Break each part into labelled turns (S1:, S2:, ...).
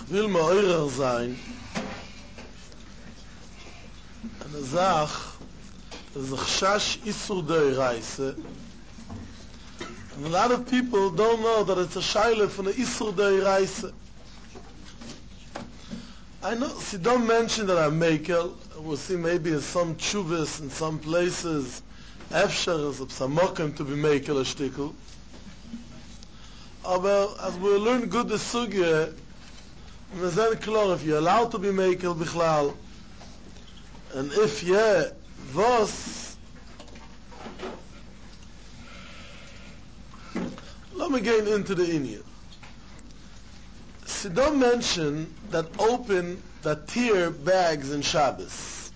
S1: will mir eurer sein. Eine Sache, das ist Chash Isur Deiraise. And a lot of people don't know that it's a shaila from the Isur Deiraise. I know, see, don't mention that I'm Mekel. We'll see maybe in some tshuvas, in some places, Efshar is some mokem to be Mekel a shtickle. But as we learn good the sugya, we say clear if you're allowed to be Mekel bichlal, and if yeah, was, let me get into the Indian. See, don't mention that that tear bags in Shabbos.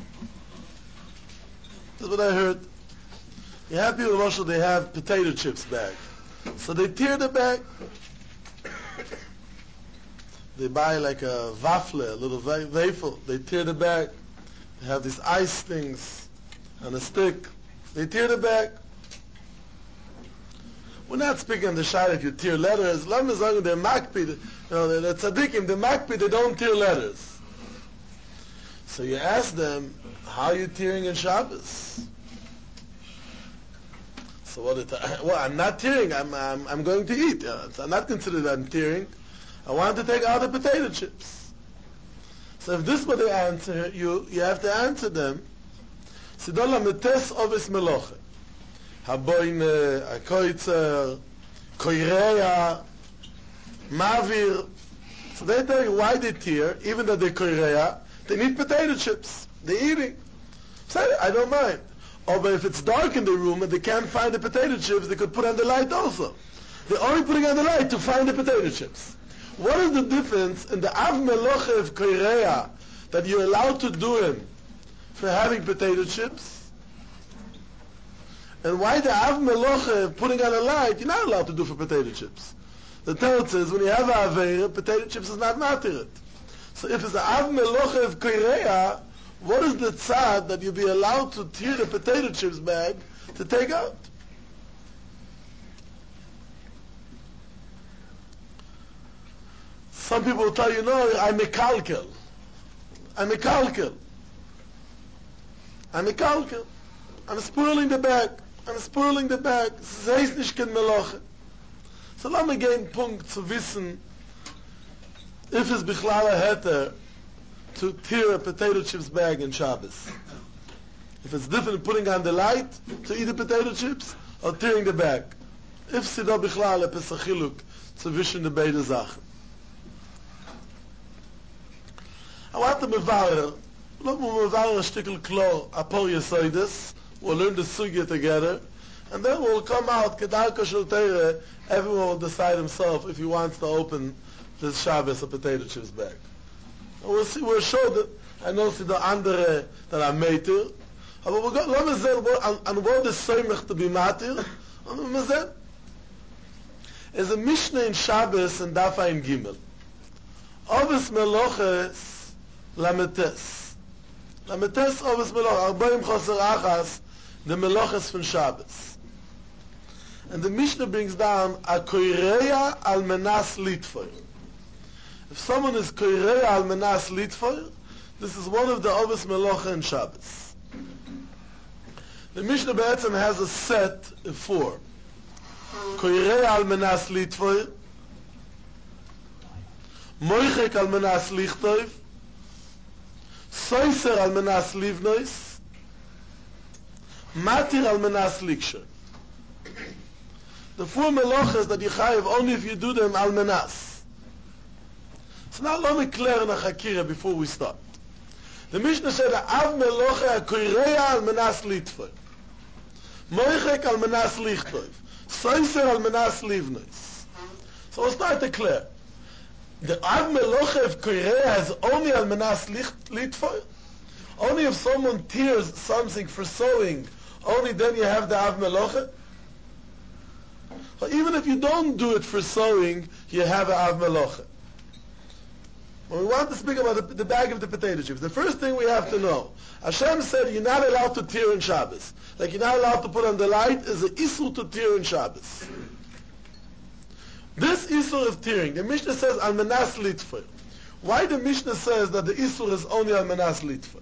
S1: That's what I heard. You have people, Marshall, they have potato chips bag. So they tear the bag. They buy like a waffle, a little waffle. They tear the bag. They have these ice things on a stick. They tear the bag. We're not speaking on the shayla if you tear letters. Let me say the makpi, the tzaddikim, the makpi, they don't tear letters. So you ask them, how are you tearing in Shabbos? So well, I'm not tearing. I'm going to eat. I'm not considered that I'm tearing. I want to take out the potato chips. So if this is what they answer, you have to answer them. Sidola metes ovis meloche. Haboine, Akoitzer, Koirea, Mavir. So they tell you why they tear, even though they're Koirea, they need potato chips. They're eating. So I don't mind. Or but if it's dark in the room and they can't find the potato chips, they could put on the light also. They're only putting on the light to find the potato chips. What is the difference in the Av Meloche of Koirea that you're allowed to do him for having potato chips? And why the Av Meloche putting on a light, you're not allowed to do for potato chips. The Torah says when you have a Aveira, potato chips is not matirit. So if it's the Av Meloche of Koirea, what is the tzad that you'll be allowed to tear the potato chips bag to take out? Some people will tell you, no, I'm a kalkel. I'm spoiling the bag. Sei es nicht kein Meloche. So let me get Punkt zu wissen, if it's bichlal a heter to tear a potato chips bag in Shabbos. If it's different putting on the light to eat the potato chips or tearing the bag. If sido bichlal a pesachiluk zu wischen the beide Sachen. I want to mevarer. Let me mevarer a stickel klo apor yesoides. We'll learn the sugya together, and then we'll come out. Kedarka shel Torah. Everyone will decide himself if he wants to open this Shabbos a potato chips bag. And we'll see. We'll show that. I know see the andere that are matir. But we'll go. Let me say and what is soimach to be matir. And let me say is a Mishnah in Shabbos and Dafa in Gimel. Ovis meloches lametes. Lametes ovis meloches. Arbaim choser achas. The meloches from Shabbos. And the Mishnah brings down a koireya al menas litfoy. If someone is koireya al menas litfoy, this is one of the ovis melocha in Shabbos. The Mishnah Be'etzem has a set of 4. Koireya al menas litfoy, moichek al menas lichtoy, soiser al menas livnois, matir al menas liksher. The 4 melochas that you chayiv only if you do them al menas. So now let me clear in a chakira before we start. The Mishnah said av melocha koireya al menas litfoy, moichek al menas lichtoy, soiser al menas livnois. So we'll start to clear. The av melocha of koireya is only al menas litfoy. Only if someone tears something for sewing, only then you have the av melocha. Or even if you don't do it for sewing, you have an av melocha. When we want to speak about the bag of the potato chips, the first thing we have to know, Hashem said you're not allowed to tear in Shabbos. Like you're not allowed to put on the light is an isur to tear in Shabbos. This Isur of tearing, the Mishnah says al menas litfer. Why the Mishnah says that the Isur is only al menas litfer?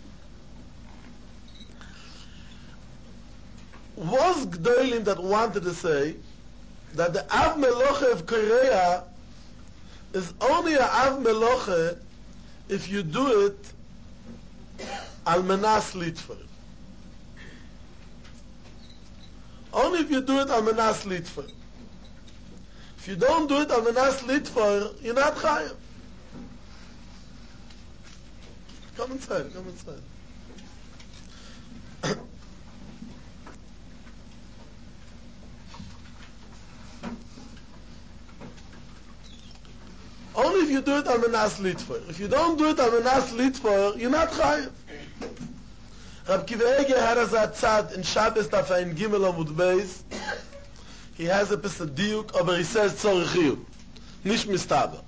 S1: Was Gdolim that wanted to say that the Av Meloche of Korea is only a Av Meloche if you do it al menas litfer. Only if you do it al menas litfer. If you don't do it al menas litfer, you're not chayav. Come inside. Only if you do it al menas litfer. If you don't do it al menas litfer, you're not chayav. Rab Kiva Eger had as a tzad in Shabbos Daf Ein Gimel Amud Beis. He has a piece of diuk, but he says tzorich chiyuv, nicht mistaber.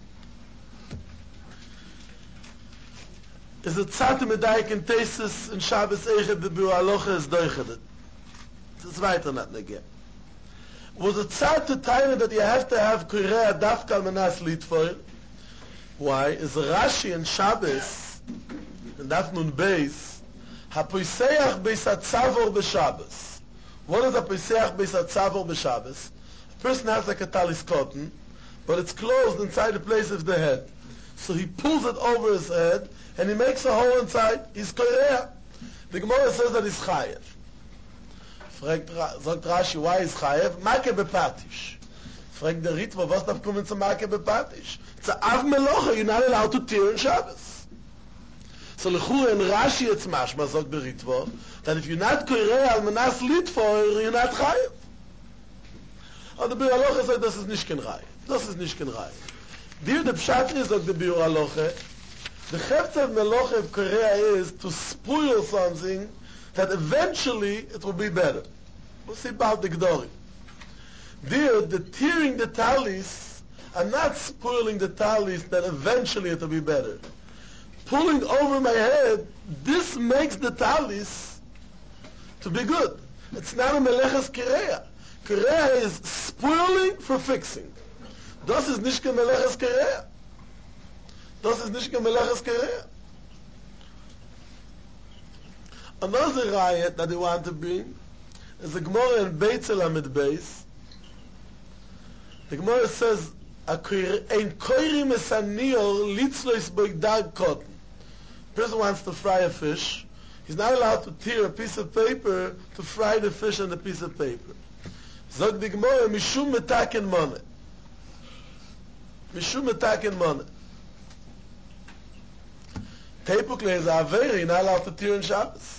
S1: Is a tzad medayik in Tesis in Shabbos Eger the Biur Halacha is doichedet. It's weiter not again. Was a tzad to tell that you have to have Korea dafka al menas litfor? Why? Is Rashi in Shabbos in Daf Nun Beis hapoiseach beis hatzavor b'Shabbos. What is a poiseach beis hatzavor b'Shabbos? A person has like a talis cotton, but it's closed inside the place of the head. So he pulls it over his head, and he makes a hole inside. He's korea. The Gemara says that he's chayev. Sagt Rashi, why is chayev? Make bepatish. Fragt der Ritva, was darf kommen zu make bepatish? It's a av melocha, you're not allowed to tear in Shabbos. So lechur and Rashi it's mashma, sagt der Ritva, that if you're not korea al menas litfor, you're not chayev. Und der Biur Halacha sagt, das ist nicht kein Reihe. Das ist nicht kein Reihe. Dir der Pshat ist, sagt der Biur Halacha, the chefetz of melocha of korea is to spoil something that eventually it will be better. We'll see about the Gdorim. There, the tearing the talis are not spoiling the talis that eventually it will be better. Pulling over my head, this makes the talis to be good. It's not a meleches kereya. Kereya is spoiling for fixing. Das ist nicht kein meleches kereya. Das ist nicht kein meleches kereya. Another riot that they want to bring is the Gemara in Beitzel Amid Beis. The Gemara says, "Ein koirim es anior litzlois boigdag cotton." Person wants to fry a fish. He's not allowed to tear a piece of paper to fry the fish on the piece of paper. Zog the Gemara, mishum metaken money. Mishum metaken money. Tepukle is a averi, you're not allowed to tear in Shabbos.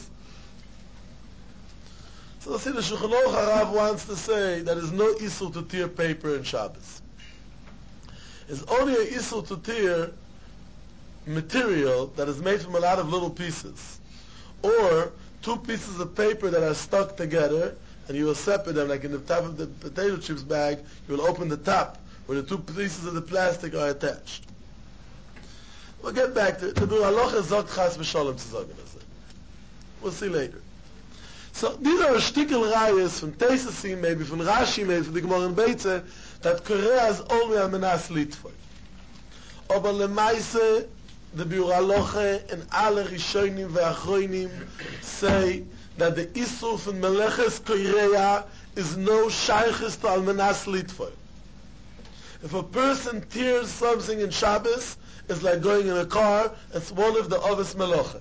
S1: So see, the Shulchan Aruch Harav wants to say that there's no issur to tear paper in Shabbos. It's only an issur to tear material that is made from a lot of little pieces. Or two pieces of paper that are stuck together, and you will separate them, like in the top of the potato chips bag, you will open the top, where the two pieces of the plastic are attached. We'll get back to it. The Biur Halacha sagt chas v'sholem zu sagen. We'll see later. So these are a shtickle rayas from Tesasim, maybe from Rashi, maybe from the Gemara in Beitze, that Korea is only a menas litfor. Aber lemaise, the Biur Halacha and alle Rishonim ve'achronim say that the issur from meleches Korea is no shaychus to al menas litfor. If a person tears something in Shabbos, it's like going in a car, it's one of the ovis melocha.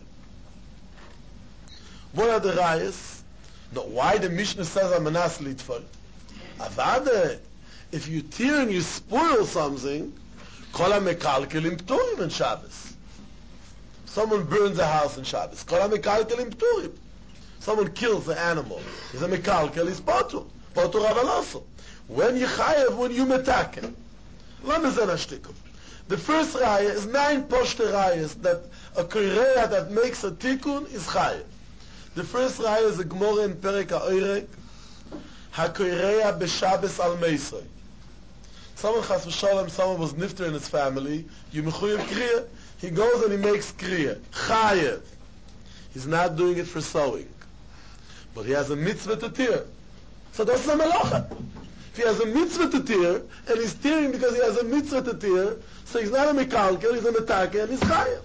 S1: What are the rayas? No, why the Mishnah says Amanas Litfor? Avada, if you tear and you spoil something, Kol HaMekalkelim Pturim in Shabbos. Someone burns a house in Shabbos. Kol HaMekalkelim Pturim. Someone kills an animal. He's a Mekalkel, he's Potur. Potur Avaloso. When you chayev, when you metaken. Lamezen Ashtikum. The first raya is 9 poshte rayas that a korea that makes a tikkun is chayev. The first raya is a Gemara in Perek HaOreg, HaKorea b'Shabbos al Meisrei. Someone chas v'sholem, someone was nifter in his family, you mechuyev kriya, he goes and he makes kriya, chayev. He's not doing it for sewing, but he has a mitzvah to tear. So that's a melacha. If he has a mitzvah to tear, and he's tearing because he has a mitzvah to tear, so he's not a mekalkel, he's a metake, and he's chayav.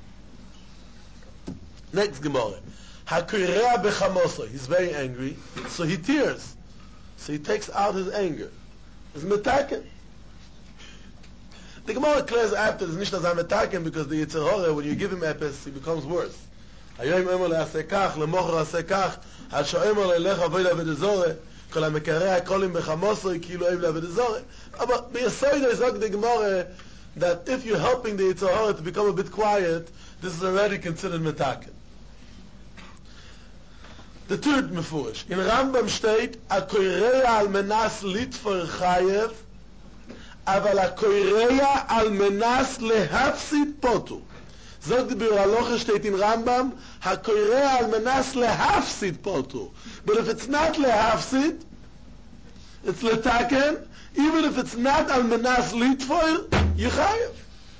S1: Next Gemara. HaKorea bechamoso. He's very angry, so he tears. So he takes out his anger. He's metake. The Gemara declares after, it's nicht as a metake, because the Yetzer Hara, when you give him epis, he becomes worse. היום אמר לעשה כך, למוחר עשה כך, עד שאומר ללך אבוי לעבד הזורע, כל המקרע הקולים בחמוסו, כאילו אוהב לעבד הזורע. אבל ביסוד is like the Gemara, that if you're helping the Yetzer Hara to become a bit quiet, this is already considered metaken. The third mefurish. In Rambam steht, הקוירע על מנס לתפור חייב, אבל הקוירע על מנס להפסיד פוטו. Sagt die Biuraloche steht in Rambam, HaKoirea al menas lehafsid potu. But if it's not lehafsid, it's letaken. Even if it's not al menas litfoir, yichayev.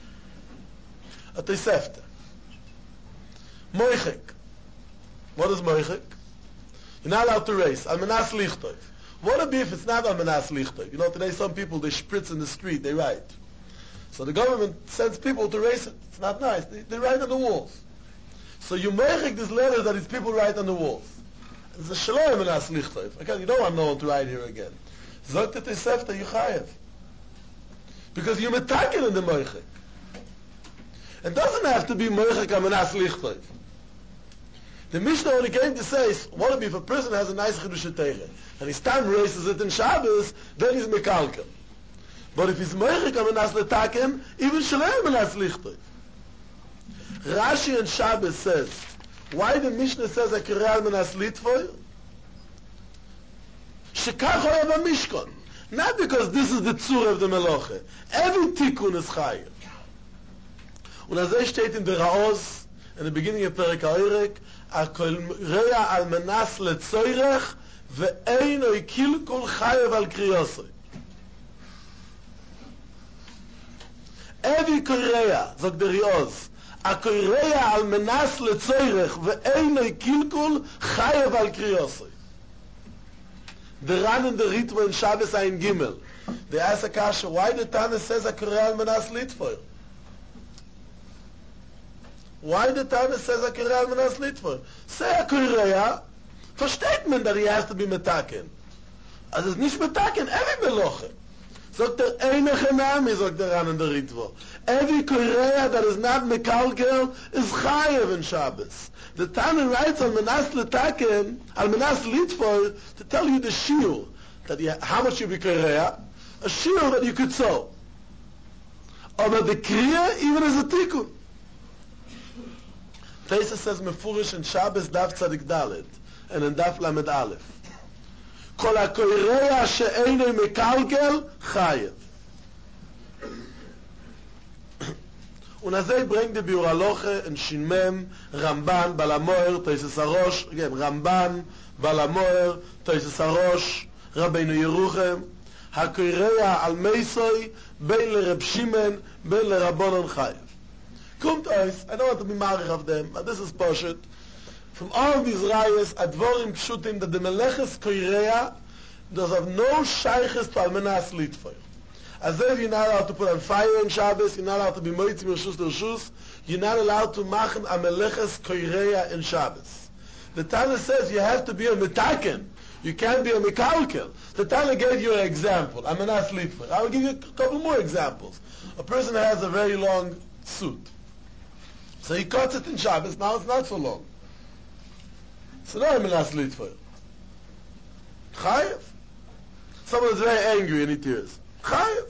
S1: A Tosefta. Moichek. What is moichek? You're not allowed to race. Al menas lichtov. What would it be if it's not al menas lichtov? You know, today some people, they spritz in the street, they write. So the government sends people to race it. It's not nice. They write on the walls. So you make this letter that these people write on the walls. It's a shalom and aslichtov. Okay, you don't want no one to write here again. Zogt et Tosefta Yuchayev. Because you're metaken in the moichek. It doesn't have to be moichek and aslichtov. The Mishnah only came to say, what if a person has a nice chiddush teire and his time races it in Shabbos, then he's mekalkel. But if he's moichek amenas letaken, even shalem amenas lichtov. Rashi and Shabbos says, why the Mishnah says HaKorea amenas litfoir? Shekach hoyav HaMishkan. Not because this is the tzur of the meloche. Every tikkun is chayiv. Und as steht in der Raos, in the beginning of Perek HaOrek, HaKorea amenas letzoirech, ve'eino ikil kol chayiv al kriyosoi. Every Korea, sagt der Rios, a Korea al menas lezoirech ve'einoi kilkul chayev al kriyosoi. The Ran and the Ritva in Shabbos Ayin Gimel. They ask a kasha, why the Tana says a Korea al menas litfoir? Why the Tana says a Korea al menas litfoir? Say a Korea, versteht man that he has to be metaken. As it's nicht metaken, every meloche. Sagt der einige Name, sagt der Ran and the Ritva. Every Korea that is not mekalkel is chayev in Shabbos. The Tana writes on menas letaken, al menas litfoir, to tell you the shiur, that how much you be Korea, a shiur that you could sow. But the kriya even as a tikkun. Taisa says mefurish in Shabbos daf tzadik dalet, and in daf lamed aleph. Kol ha-korea she'einoi mekalkel chayev. Und azay bringt die Biuraloche in Shinmem, Ramban, Balamoer, Toises HaRosh, again, Ramban, Balamoer, Toises HaRosh, Rabbeinu Yeruchem, HaKorea al Meisoi, Ben LeReb Shimon, Ben LeRabbonon Chayev. Kommt euch, I don't want to be marich of them, but this is Poshet. From all of these rayas, Advorim Pshutim, that the Meleches Korea does have no shayches to Almenas Litfoir. As if you're not allowed to put on fire on Shabbos, you're not allowed to be moitzim reshus l'reshus, you're not allowed to machen a meleches koireya in Shabbos. The Tana says you have to be a metaken. You can't be a mekalkel. The Tana gave you an example. I'm an athlete. I will give you a couple more examples. A person has a very long suit. So he cuts it in Shabbos, now it's not so long. So now I'm an athlete for you. Chayev. Someone is very angry and he tears. Chayev.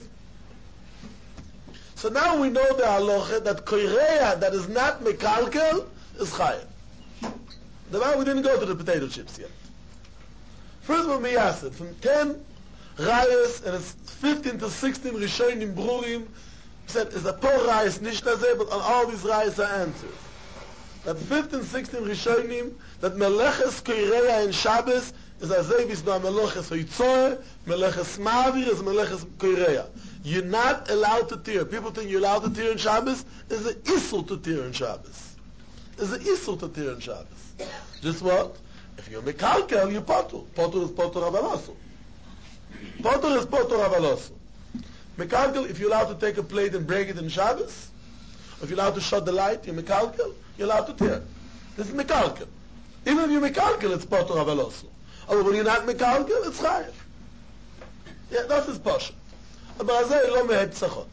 S1: So now we know the halacha that koireya that is not mekalkel is chayev. The one we didn't go to the potato chips yet. First one we asked it, from 10 rayas and it's 15 to 16 rishonim brurim, said is a poor rayas nicht nazeh, but on all these rayas are answers. That 15, 16 rishonim, that meleches koireya in Shabbos is azevis no meleches hoitzoe, meleches mavir is meleches koireya. You're not allowed to tear. People think you're allowed to tear in Shabbos. Is an issur to tear in Shabbos. Is an issur to tear in Shabbos. Just what? If you're mekalkel, you're potur. Potur is potur abalasu. Potter is potter avalosu. Mekalkel, if you're allowed to take a plate and break it in Shabbos, if you're allowed to shut the light, you're mekalkel, you're allowed to tear. This is mekalkel. Even if you're mekalkel, it's potter avalosu. Or when you're not mekalkel, it's chayev. Yeah, that is pasha. But azay lo mehet tzachot.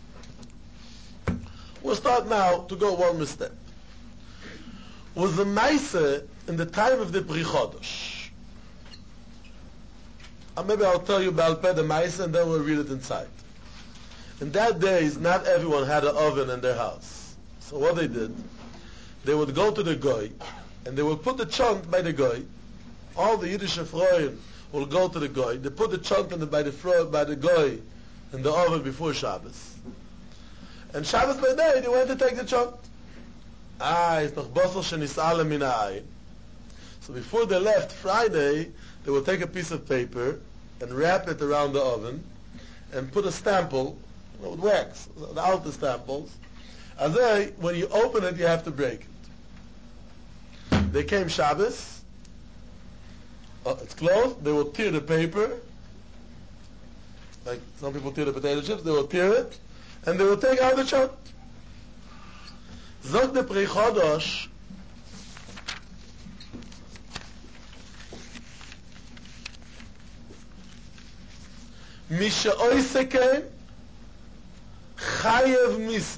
S1: We'll start now to go one more step. Was the Maisa in the time of the Pri Chodesh? Maybe I'll tell you about the Maisa and then we'll read it inside. In that days, not everyone had an oven in their house. So what they did, they would go to the Goy and they would put the chunt by the Goy. All the Yiddish Ephraim will go to the Goy. They put the chunt by the Goy in the oven before Shabbos. And Shabbos by day, they went to take the chunt. It's noch bosel shenis'ala min ha'ayin. So before they left Friday, they would take a piece of paper and wrap it around the oven and put a stample, with wax, the outer stamples. And then, when you open it, you have to break it. They came Shabbos, it's closed, they will tear the paper, like some people tear the potato chips, they will tear it, and they will take out the chunt. Zog the Pri Chodesh, mi she'oise ken, chayev mise.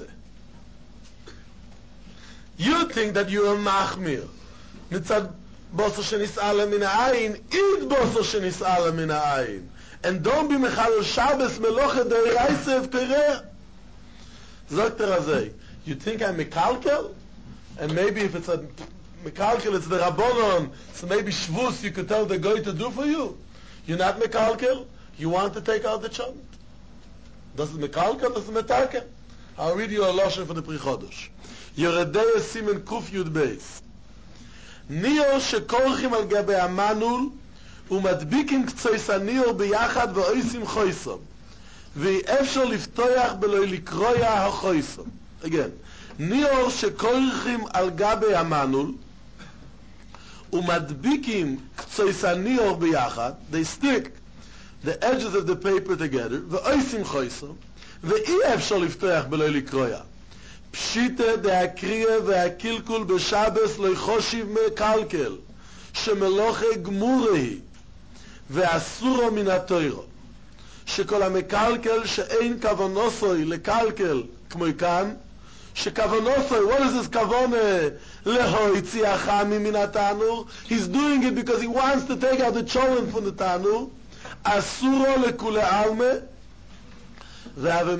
S1: You think that you are machmir. Mitzad boso shenis'ala min ha'ayin, eat boso shenis'ala min ha'ayin. And don't be mechalel Shabbos meloche de'iraisa evkereh. Zog the Razei. You think I'm mekalkel? And maybe if it's a mekalkel, it's the Rabbonon, so maybe Shvus you could tell the guy to do for you. You're not mekalkel? You want to take out the chunt? Das ist mekalkel, das ist metakel. I'll read you a lashon for the Pri Chodesh. Yeredei Simen Kuf Yud Beis. Nior shekorchim al gabe amanul umadbikim k'tzois hanior biyachad ve'oisim choisom ve'efshor liftoyach beloi likroya ha'choisom. Again, nior shekorchim al gabe amanul umadbikim k'tzois hanior biyachad. They stick the edges of the paper together. Ve'oisim choisom ve'efshor liftoyach beloi likroya. Pshite de'akriya ve'akilkul b'Shabbos lo ychoshiv mekalkel shemeloche gmurehi ve'asuro min ha'toiro shekol ha'mekalkel she'ein kavonosoi lekalkel k'moi kan shekavonosoi, what is this kavone? Lehoitziacha min ha'tanur. He's doing it because he wants to take out the cholent from the tanur. Asuro lekule alme this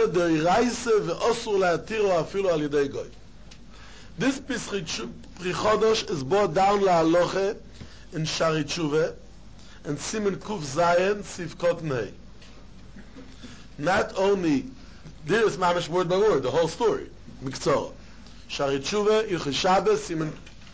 S1: Pri Chodesh is brought down la'aloche in Shari Tshuva and Simen Kuf Zayin Sivkot Nei. Not only, there is mamish word by word, the whole story, Miktzor. Shari Tshuva, Ilchei Shabbos, Simen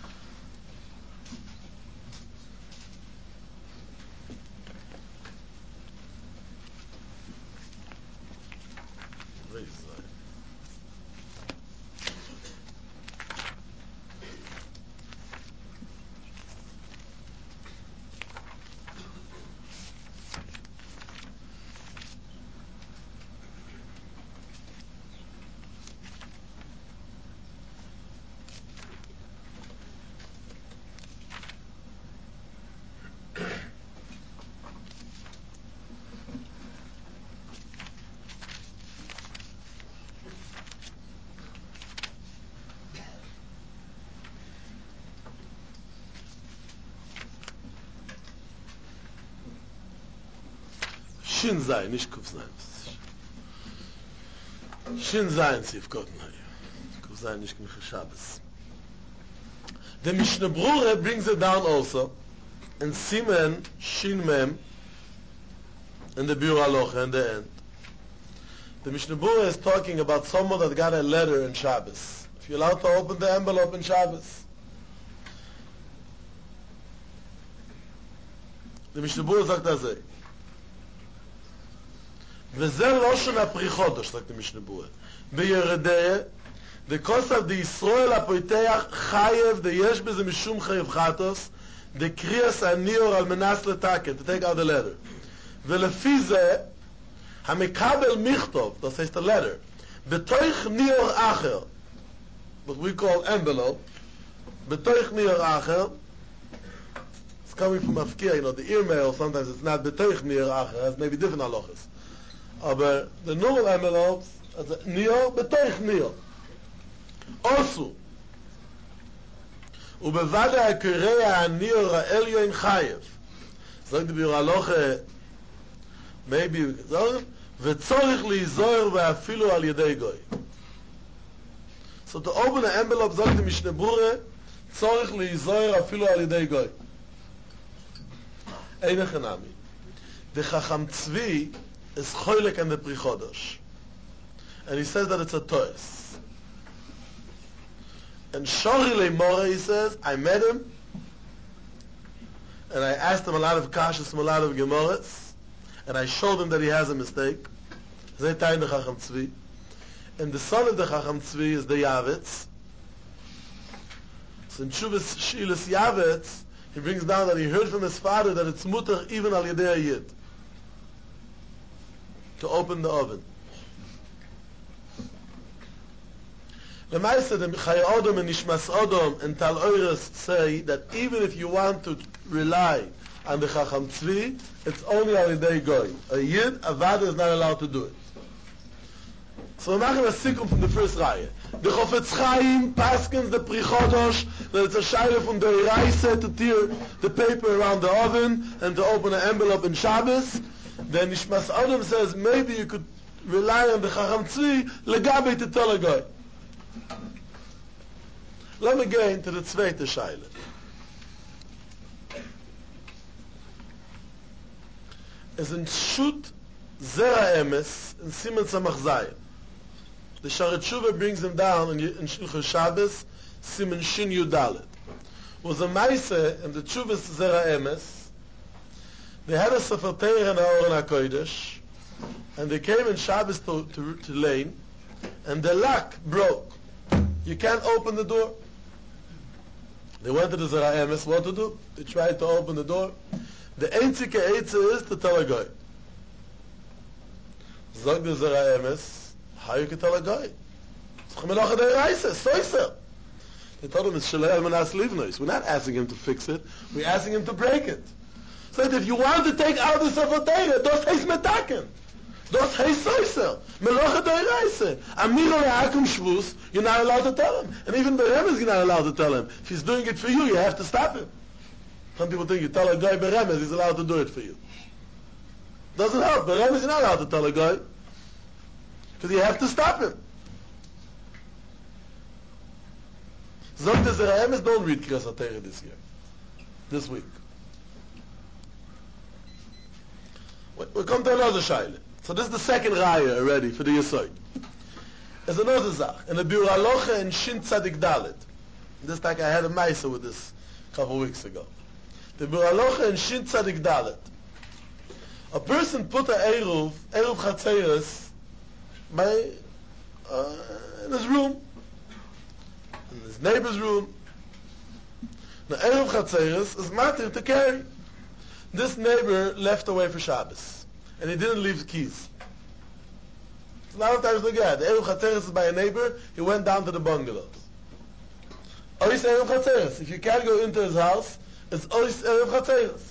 S1: Shin Zayin, nicht Kuf Zayin. Shin Zayin, Sivkot Nei. Kuf Zayin, nicht Kuf Shabbos. The Mishnah Brura brings it down also, and Simen, Shin Mem, in the Biur Halacha, in the end. The Mishnah Brura is talking about someone that got a letter in Shabbos. If you're allowed to open the envelope in Shabbos. The Mishnah Brura sagt das so. וזה לושן הפרי חודש, sagt die Mishnah Brura. בירדיה, דקוסף דישראל הפויתח חייב, דיש בזה משום חייב חטוס, דקריאס הניור על מנס לתקן, to take out the letter. ולפי זה, המקבל מכתוב, das heißt a letter, בתוך נייר אחר, what we call envelope, בתוך נייר אחר, it's coming from Afkia, the ear mail, sometimes it's not בתוך נייר אחר, it has maybe different halachas. Aber the normal envelopes, נייר בתוך נייר. Also, ובוודא הקורא הנייר העליון חייב. sagt die Halacha, maybe, וצורך להיזהר ואפילו על ידי גוי. So to open the envelope, sagt die Mishnah Berurah, צורך להיזהר אפילו על ידי גוי. Eine Chanami. The Chacham Tzvi is choilek on the Pri Chodesh. And he says that it's a toes. And Shori Leimora, he says, I met him, and I asked him a lot of kashas from a lot of Gemorahs, and I showed him that he has a mistake. Zaytayin the Chacham Tzvi. And the son of the Chacham Tzvi is the Yavetz. So in Shuvas Shilas Yavetz, he brings down that he heard from his father that it's mutter even al yedei yid to open the oven. The Ma'aseh, the Chai Odom and Nishmas Odom and Tal Oires say that even if you want to rely on the Chacham Tzvi, it's only al yedei goy. A yid, a vada is not allowed to do it. So we're making a sikum from the first raya. The Chofetz Chaim paskins the Pri Chodesh that it's a shaila from the Reise to tear the paper around the oven and to open an envelope in Shabbos. Then Nishmas Adam says maybe you could rely on the Chacham Tzvi legabe to tell a guy. Let me get into the zweite shaila. Es in Shut Zera Emes in Siman Tzemach Zayin. The Sharet Shuvah brings him down in Shulchan Shabbos, Siman Shin Yudalet. Was a Maise in the Shuvah Zera Emes. They had a Sefer Torah in Aron HaKodesh, and they came in Shabbos to Lane, and the lock broke. You can't open the door. They went to the Zera Emes, what to do? They tried to open the door. The einzige Eitzah is to tell a guy. Zog the Zera Emes, how you can tell a guy? They told him it's Shalei Manas Livnois. We're not asking him to fix it. We're asking him to break it. So if you want to take out the Sefer Torah, das heißt metaken. Das heißt soiser. Melocha deiraise. Amiro le'akum shvus, you're not allowed to tell him. And even the Remes you're not allowed to tell him. If he's doing it for you, you have to stop him. Some people think you tell a guy Beremes, he's allowed to do it for you. Doesn't help. Beremes you're not allowed to tell a guy. Because you have to stop him. Zog the Zera Emes, don't read Kriyas HaTorah this year. This week. We come to another shaila. So this is the second raya already for the Yesod. There's another zach. In the Biur Halacha in Shin Tzadik Dalet. This time I had a Maisa with this a couple of weeks ago. The Biur Halacha in Shin Tzadik Dalet. A person put an Eruv Chatzeres, in his room, in his neighbor's room. The Eruv Chatzeres is matir to carry. This neighbor left away for Shabbos, and he didn't leave the keys. So a lot of times look at the Eruv Chatzeres is by a neighbor. He went down to the bungalows. Ois Eruv Chatzeres. If you can't go into his house, it's Ois Eruv Chatzeres.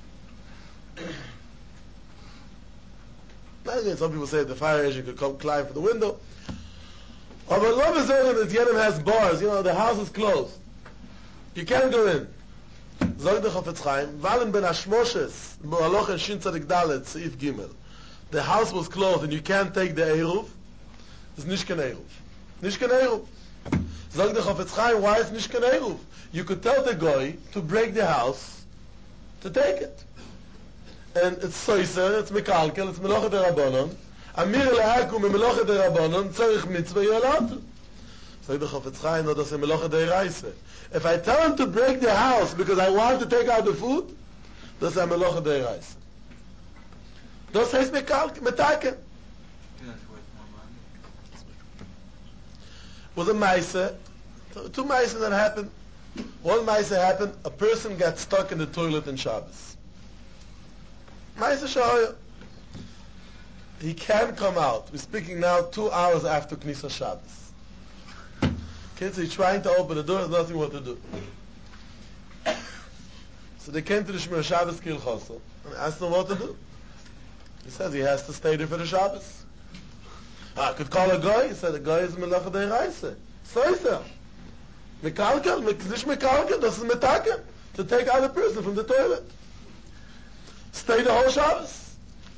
S1: Some people say the fire agent could come climb for the window. But Love is that Yenim has bars. The house is closed. You can't go in. Zog the Chofetz Chaim, Valen ben Hashmoshes, Halacha in Shin Tzadik Dalet, Seif Gimel. The house was closed and you can't take the Eruv. It's nicht kein Eruv. Nicht kein Eruv. Zog the Chofetz Chaim, why is nicht kein Eruv? You could tell the guy to break the house to take it. And it's soiser, it's mekalkel, it's melocha derabanan. Amir lehakum melocha derabanan, tzarich mitzvah, you're allowed to. So the Chofetz Chaim, no, that's a melocha deiraisa. If I tell him to break the house because I want to take out the food, that's a melocha deiraisa. Das heißt metaken. Was a maisa, two maisa that happened. One maisa happened, a person got stuck in the toilet in Shabbos. Maisa Shahaya. he can come out. We're speaking now 2 hours after Knisa Shabbos. Kids are trying to open the door, there's nothing what to do. So they came to the Shmir Shabbos Kil Chosel and asked him what to do. He says he has to stay there for the Shabbos. I could call a guy. He said, the guy is Melacha Deiraisa. So is er. Mekalkel, nicht Mekalkel, das ist Metakel, to take out a person from the toilet. Stay the whole Shabbos.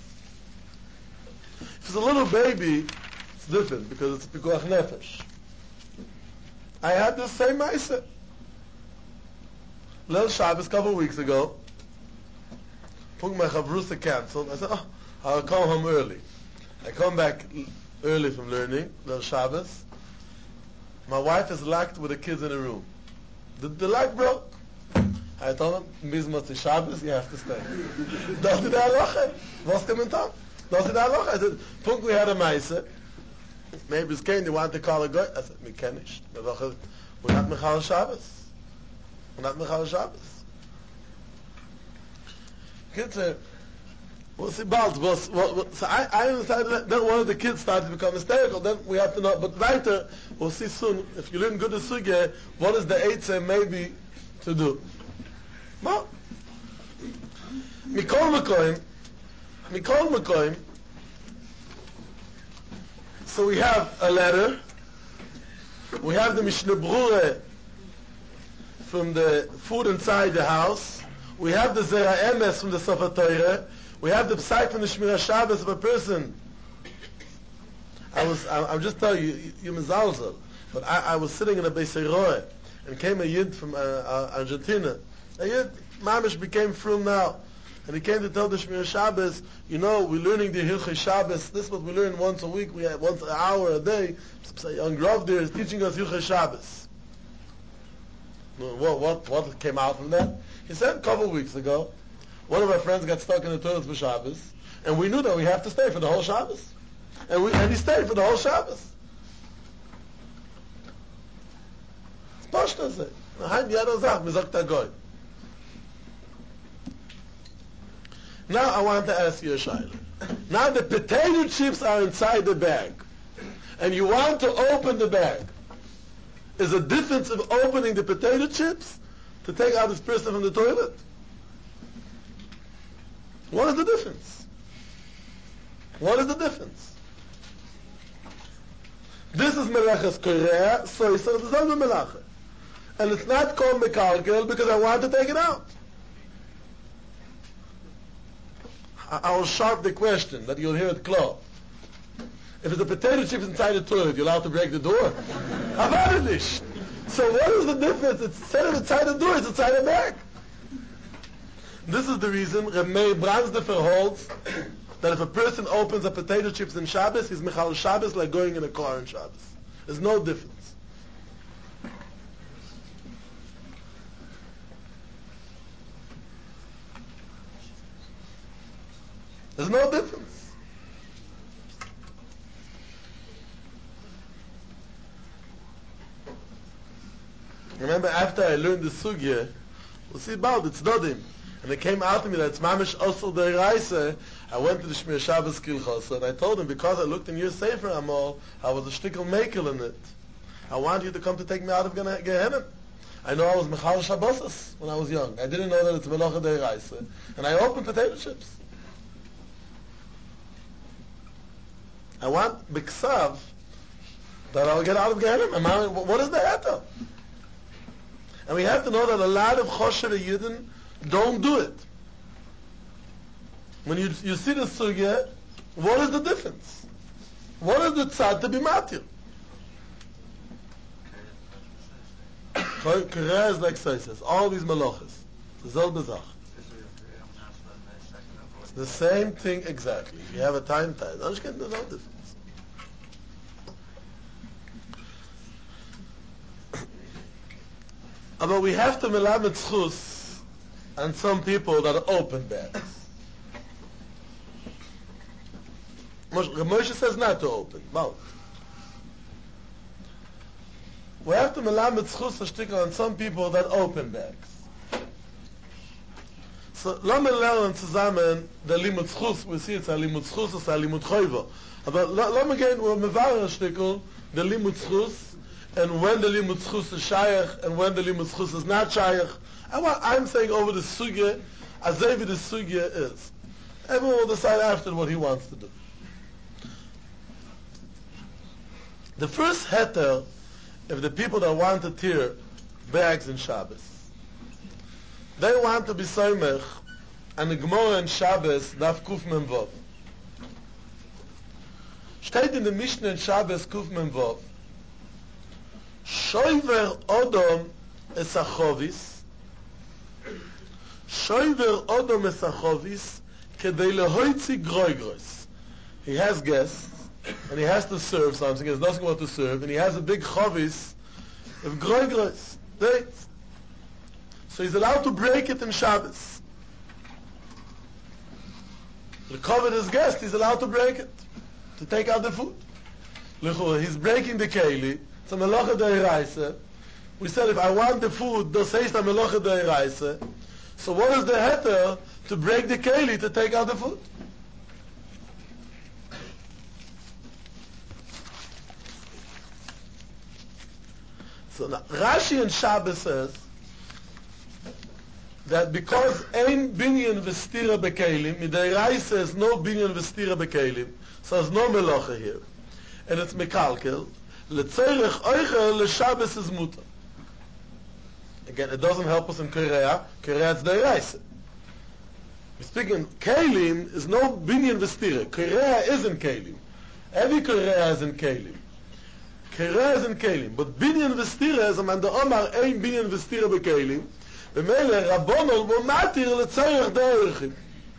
S1: If it's a little baby, it's different because it's Pikuach Nefesh. I had the same Maisa. Little Shabbos a couple of weeks ago, Punk my Chavrusa canceled. I said, oh, I'll come home early. I come back early from learning, Little Shabbos. My wife is locked with the kids in the room. The lock broke. I told him, Mizmot Shabbos, you have to stay. Das ist der Halacha. Was kommt an? Das ist der Halacha. I said, Punk, we had a Maisa. Maybe it's came, they want to call a guy. I said, we can't. We're not Mechal Shabbos. We're not Mechal Shabbos. Kids say, what's it about? So I decided that then one of the kids started to become hysterical. Then we have to know. But later, we'll see soon, if you learn good Sugya, what is the Eitzah maybe to do? Well, Mikol Mekoim. So we have a letter. We have the Mishnah Brura from the food inside the house. We have the Zera Emes from the Sofer Torah. We have the Psai from the Shmira Shabbos of a person. I'm just telling you, you're mezalzel. But I was sitting in a Beisei Roeh, and came a Yid from Argentina. A Yid, Mamish became from now. And he came to tell the Shmira Shabbos, you know, we're learning the Hilchei Shabbos. This is what we learn once a week. We have once an hour a day. A young Rav there is teaching us Hilchei Shabbos. What came out from that? He said a couple of weeks ago, one of our friends got stuck in the toilet for Shabbos, and we knew that we have to stay for the whole Shabbos. And he stayed for the whole Shabbos. It's Pashta. Now I want to ask you a shayla. Now the potato chips are inside the bag, and you want to open the bag. Is a difference of opening the potato chips to take out this person from the toilet? What is the difference? What is the difference? This is Melechas Korea, so it's the same Melacha. And it's not called Mekalkel because I want to take it out. I will sharp the question that you'll hear it clear. If it's a potato chip inside the toilet, you're allowed to break the door? Apparently. So what is the difference? It's instead of inside the door, it's inside the bag. This is the reason Reb Meir Bransdefer holds that if a person opens a potato chips in Shabbos, he's Mechal Shabbos like going in a car in Shabbos. There's no difference. There's no difference. Remember, after I learned the sugya, we'll see about it's Dodim, and it came out to me that it's Mamish Osel Deiraisa. I went to the Shmir Shabbos Kilchosa, and I told him, because I looked in your Sefer Amol, I was a shtickle makel in it. I want you to come to take me out of Gehenna. I know I was Mechal Shabbosas when I was young. I didn't know that it's Melacha Deiraisa. And I opened potato chips. I want Biksav that I'll get out of Gehenna. What is the Eto? And we have to know that a lot of Choshev Yidden don't do it. When you see the sugya, what is the difference? What is the tzad to be matir? Korea is like Saises. All these malachas. It's the same thing exactly. If you have a time, there's no difference. But we have to melamed schus on some people that open bags. Moshe says not to open. Well, we have to melamed schus on some people that open bags. So, lassen wir lernen zusammen der Limud Schus, we see it's a Limud Schus, it's a Limud Choiva. Aber lassen wir gehen, wo wir waren ein Stückel, der Limud Schus, and when the Limud Schus is Shaykh, and when the Limud Schus is not Shaykh. I'm saying over the Sugya, as if the Sugya is. Everyone will decide after what he wants to do. The first heter, if the people that want to tear bags in Shabbos, they want to be soimech, and the Gemara in Shabbos, Daf Kuf Mem Vov. Steht in the Mishnah in Shabbos Kuf Mem Vov, Shoiver Odom es Achovis, Shoiver Odom es Achovis, Kedei lehoitzi groigros. He has guests, and he has to serve something, he has nothing more to serve, and he has a big chovis of groigros, dates. So he's allowed to break it in Shabbos. To cover his guest, he's allowed to break it, to take out the food. He's breaking the keli, it's a melocha deiraisa. We said if I want the food, das heißt a melocha deiraisa. So what is the heter to break the keli to take out the food? So now, Rashi in Shabbos says that because ein binyan v'stira bekelim, midayrai says no binyan v'stira bekelim, so there's no melacha here, and it's mekalkel, letzerech oichel l'Shabbos is mutar. Again, it doesn't help us in Korea. Korea is dayraisa. We're speaking kelim is no binyan v'stira. Korea isn't kelim. Every Korea is in kelim. Korea is in kelim, but binyan v'stira is a man the Omar ein binyan v'stira bekelim. B'mele Rabbanol will matir l'tzayach de'erichim.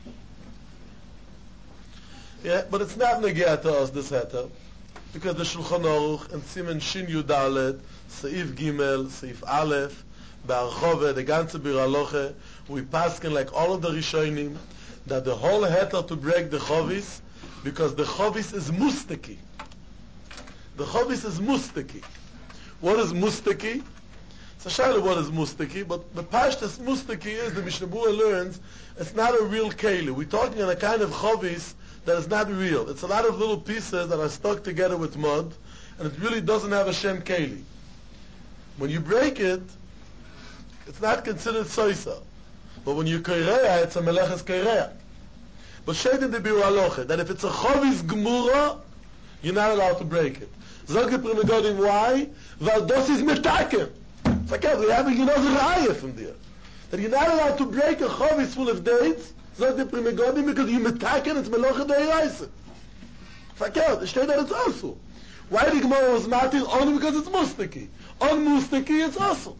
S1: Yeah, but it's not negea to us, this heter, because the Shulchan Aruch and Siman Shin Yudalet, Seif Gimel, Seif Aleph, Be'archove, the ganze Bir Haloche, we paskin like all of the Rishonim, that the whole heter to break the chovis, because the chovis is mustaki. The chovis is mustaki. What is mustaki? It's a shayla what is mustaki, but the pashtas mustaki is, the Mishnah Berurah learns, it's not a real keli. We're talking on a kind of chovis that is not real. It's a lot of little pieces that are stuck together with mud, and it really doesn't have a shem keli. When you break it, it's not considered soisa. But when you korea, it's a meleches korea. But shed in the biur halocha, that if it's a chovis gemura, you're not allowed to break it. Zog the Pri Megadim, why? Weil das is metaken. It's like, we have a raya from there. That you're not allowed to break a chovis full of dates, zog the Pri Megadim, because you metaken, it's melocha deiraisa. It's like, it steht that it's also. Why the Gemara was matir? Only because it's mustaki. On mustaki, it's also.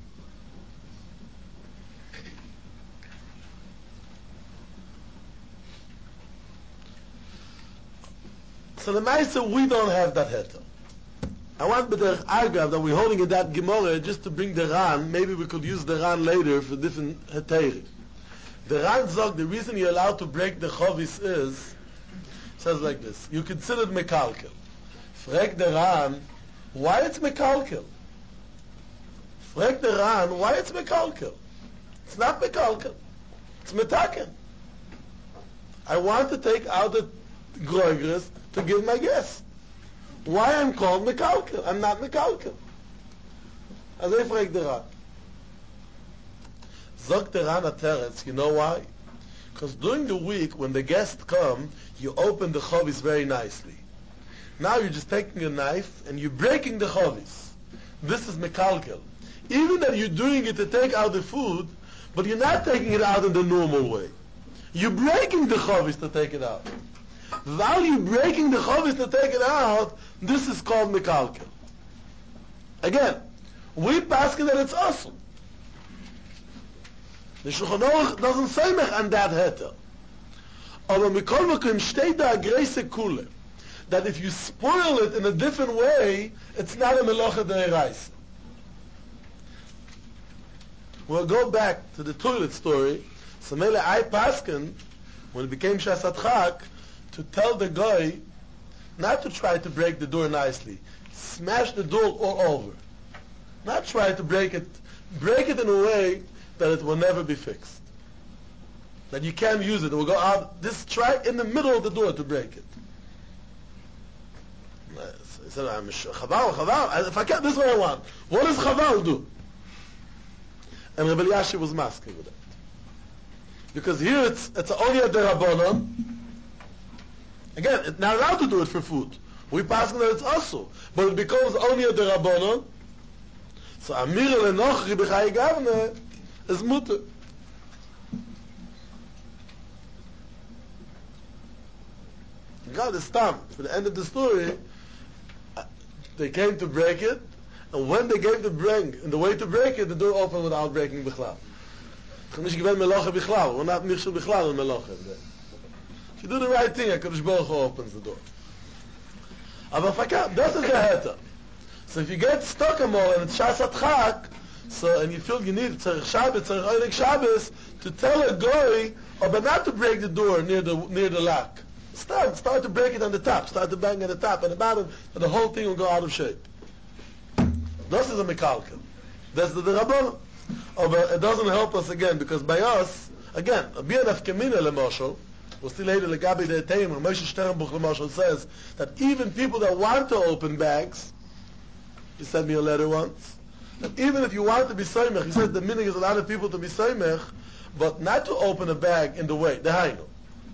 S1: So the Maisa, we don't have that heter. I want the Agav that we're holding in that Gemara just to bring the Ran. Maybe we could use the Ran later for different heteri. The Ran Zog, the reason you're allowed to break the chovis is, says like this, you considered mekalkel. Frag the Ran, why it's mekalkel? Frag the Ran, why it's mekalkel? It's not mekalkel. It's metaken. I want to take out the groigres to give my guest. Why I'm called mekalkel? I'm not mekalkel. As I frag the Ran. Zog the Ran at Teretz, you know why? Because during the week when the guests come, you open the chovis very nicely. Now you're just taking a knife and you're breaking the chovis. This is mekalkel. Even that you're doing it to take out the food, but you're not taking it out in the normal way. You're breaking the chovis to take it out. While you're breaking the chovis to take it out, this is called mekalkel. Again, we paskin that it's awesome. The Shulchan Aruch doesn't say mech on that heter. Aber mikol vakum steht da greise kule, that if you spoil it in a different way, it's not a melocha deiraisa. We'll go back to the toilet story. So mele I paskin, when it became Shasat Chak, to tell the guy not to try to break the door nicely. Smash the door all over. Not try to break it in a way that it will never be fixed. that you can't use it. It will go out, try in the middle of the door to break it. He said, I'm Chaval, if I can't, this is what I want. What does Chaval do? And Rebbe Elyashiv was masking with that. Because here it's only a derabanan. Again, it's not allowed to do it for food. We pass that it's also, but it becomes only a derabanan. So Amir Lenochri b'chai gavne is mutter. God is stam. For the end of the story, they came to break it, and when they gave the way to break it, the door opened without breaking bichlal. We're not michshel bichlal in melocha. If you do the right thing, HaKadosh Baruch Hu opens the door. Aber fakar, das ist der Heter. So if you get stuck amol and it's Shas Adchak, so and you feel you need tzarich Shabbos, tzarich Oilig Shabbos, to tell a goy, but not to break the door near the lock. Start to break it on the top. Start to bang on the top and the bottom, and the whole thing will go out of shape. This is a mekalkel. That's the Rabbanon. Oh, but it doesn't help us again, because by us, again, a BNF Kemina Lemashal, we'll see later, Legabi de Teimer, Moshe Sternbuch Lemashal says that even people that want to open bags, he sent me a letter once, that even if you want to be Soymech, he says the meaning is a lot of people to be Soymech, but not to open a bag in the way, the Hainu.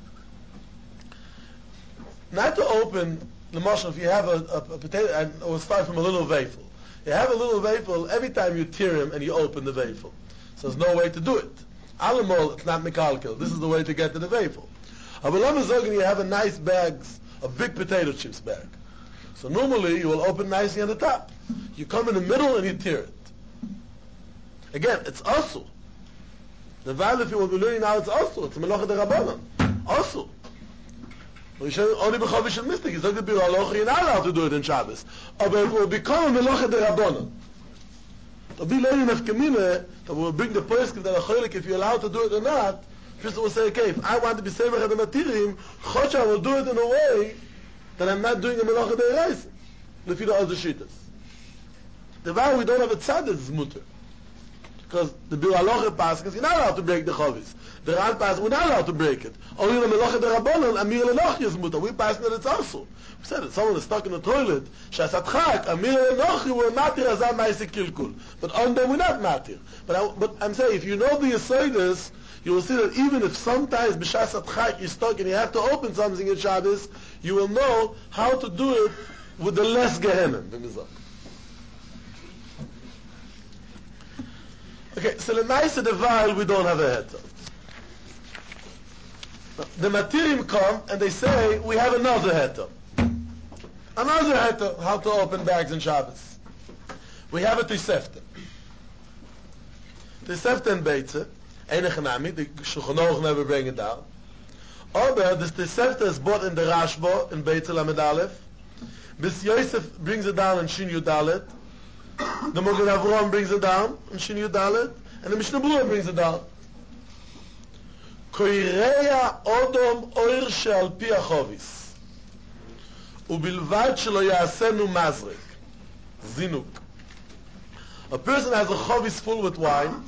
S1: Not to open, the Mashal, if you have a potato, and we'll start from a little veifel. You have a little veifel, every time you tear him and you open the veifel. So there's no way to do it. Alamol, it's not mekalkel. This is the way to get to the veifel. Avalama you have a nice bags, a big potato chips bag. So normally you will open nicely on the top. You come in the middle and you tear it. Again, it's asul. The value if you will be learning now, it's asul. It's a melocha de rabbanon. Asul. Only b'chavish and mystic. It's not the bir halacha, you're not allowed to do it in Shabbos. But it will become a melocha de rabbanon. To be learning of Kemine, that will bring the poskim that are cholik if you're allowed to do it or not. First will say, okay, if I want to be semech at the matirim, chocha will do it in a way that I'm not doing a melocha de reis. If you do other shittas. The way we don't have a tzaddik is mutter. Because the bir halacha passes, you're not allowed to break the chavis. The Ran pass, we're not allowed to break it. Only the melocha de rabbanon, Amir Lenochi is mutter. We pass that it's also. We said it. Someone is stuck in the toilet. Shas Adchak, Amir Lenochi, we're matir azam ma'aseh kilkul. But on them we're not matir. But I'm saying, if you know the Yesodis, you will see that even if sometimes b'shas Adchak you're stuck and you have to open something in Shabbos, you will know how to do it with the less gehenim. Okay, so the Maaseh Deval we don't have a heter. The Matirim come and they say, we have another heter. Another heter, how to open bags in Shabbos. We have a Tosefta. Tosefta and Beitze, Einach Nami, the Shulchan Aruch never bring it down. Aber this Tosefta is bought in the Rashba, in Beitze Lamed Aleph. Bis Yosef brings it down in Shin Yud Dalet. The Mogen Avraham brings it down in Shin Yud Dalet. And the Mishnah Berurah brings it down. Koireya odom oir she'al pi hachovis ubilvad shelo ya'asenu mazrek zinuk. A person has a chovis full with wine.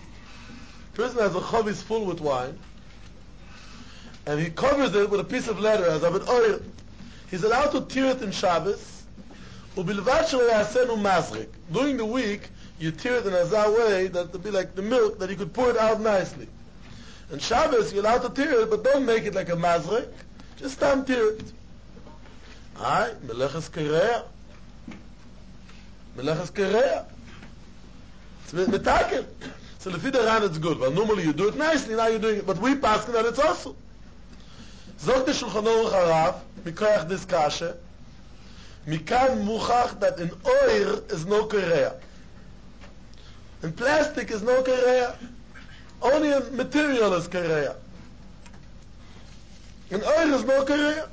S1: And he covers it with a piece of leather as of an oil. He's allowed to tear it in Shabbos. Ubilvad shelo ya'asenu mazrek. During the week, you tear it in a way that it will be like the milk, that you could pour it out nicely. And Shabbos, you're allowed to tear it, but don't make it like a mazrek. Just tear it. Alright, meleches kereya. It's metakel. So the Fidaran it's good. Well, normally you do it nicely, now you're doing it. But we pass that it's also. Zog the Shulchan Aruch Harav, mikoyach this kasha, mikan muchach that in oir is no kereya. In plastic is no kereya. Only in material is kereya. In oil is no kereya.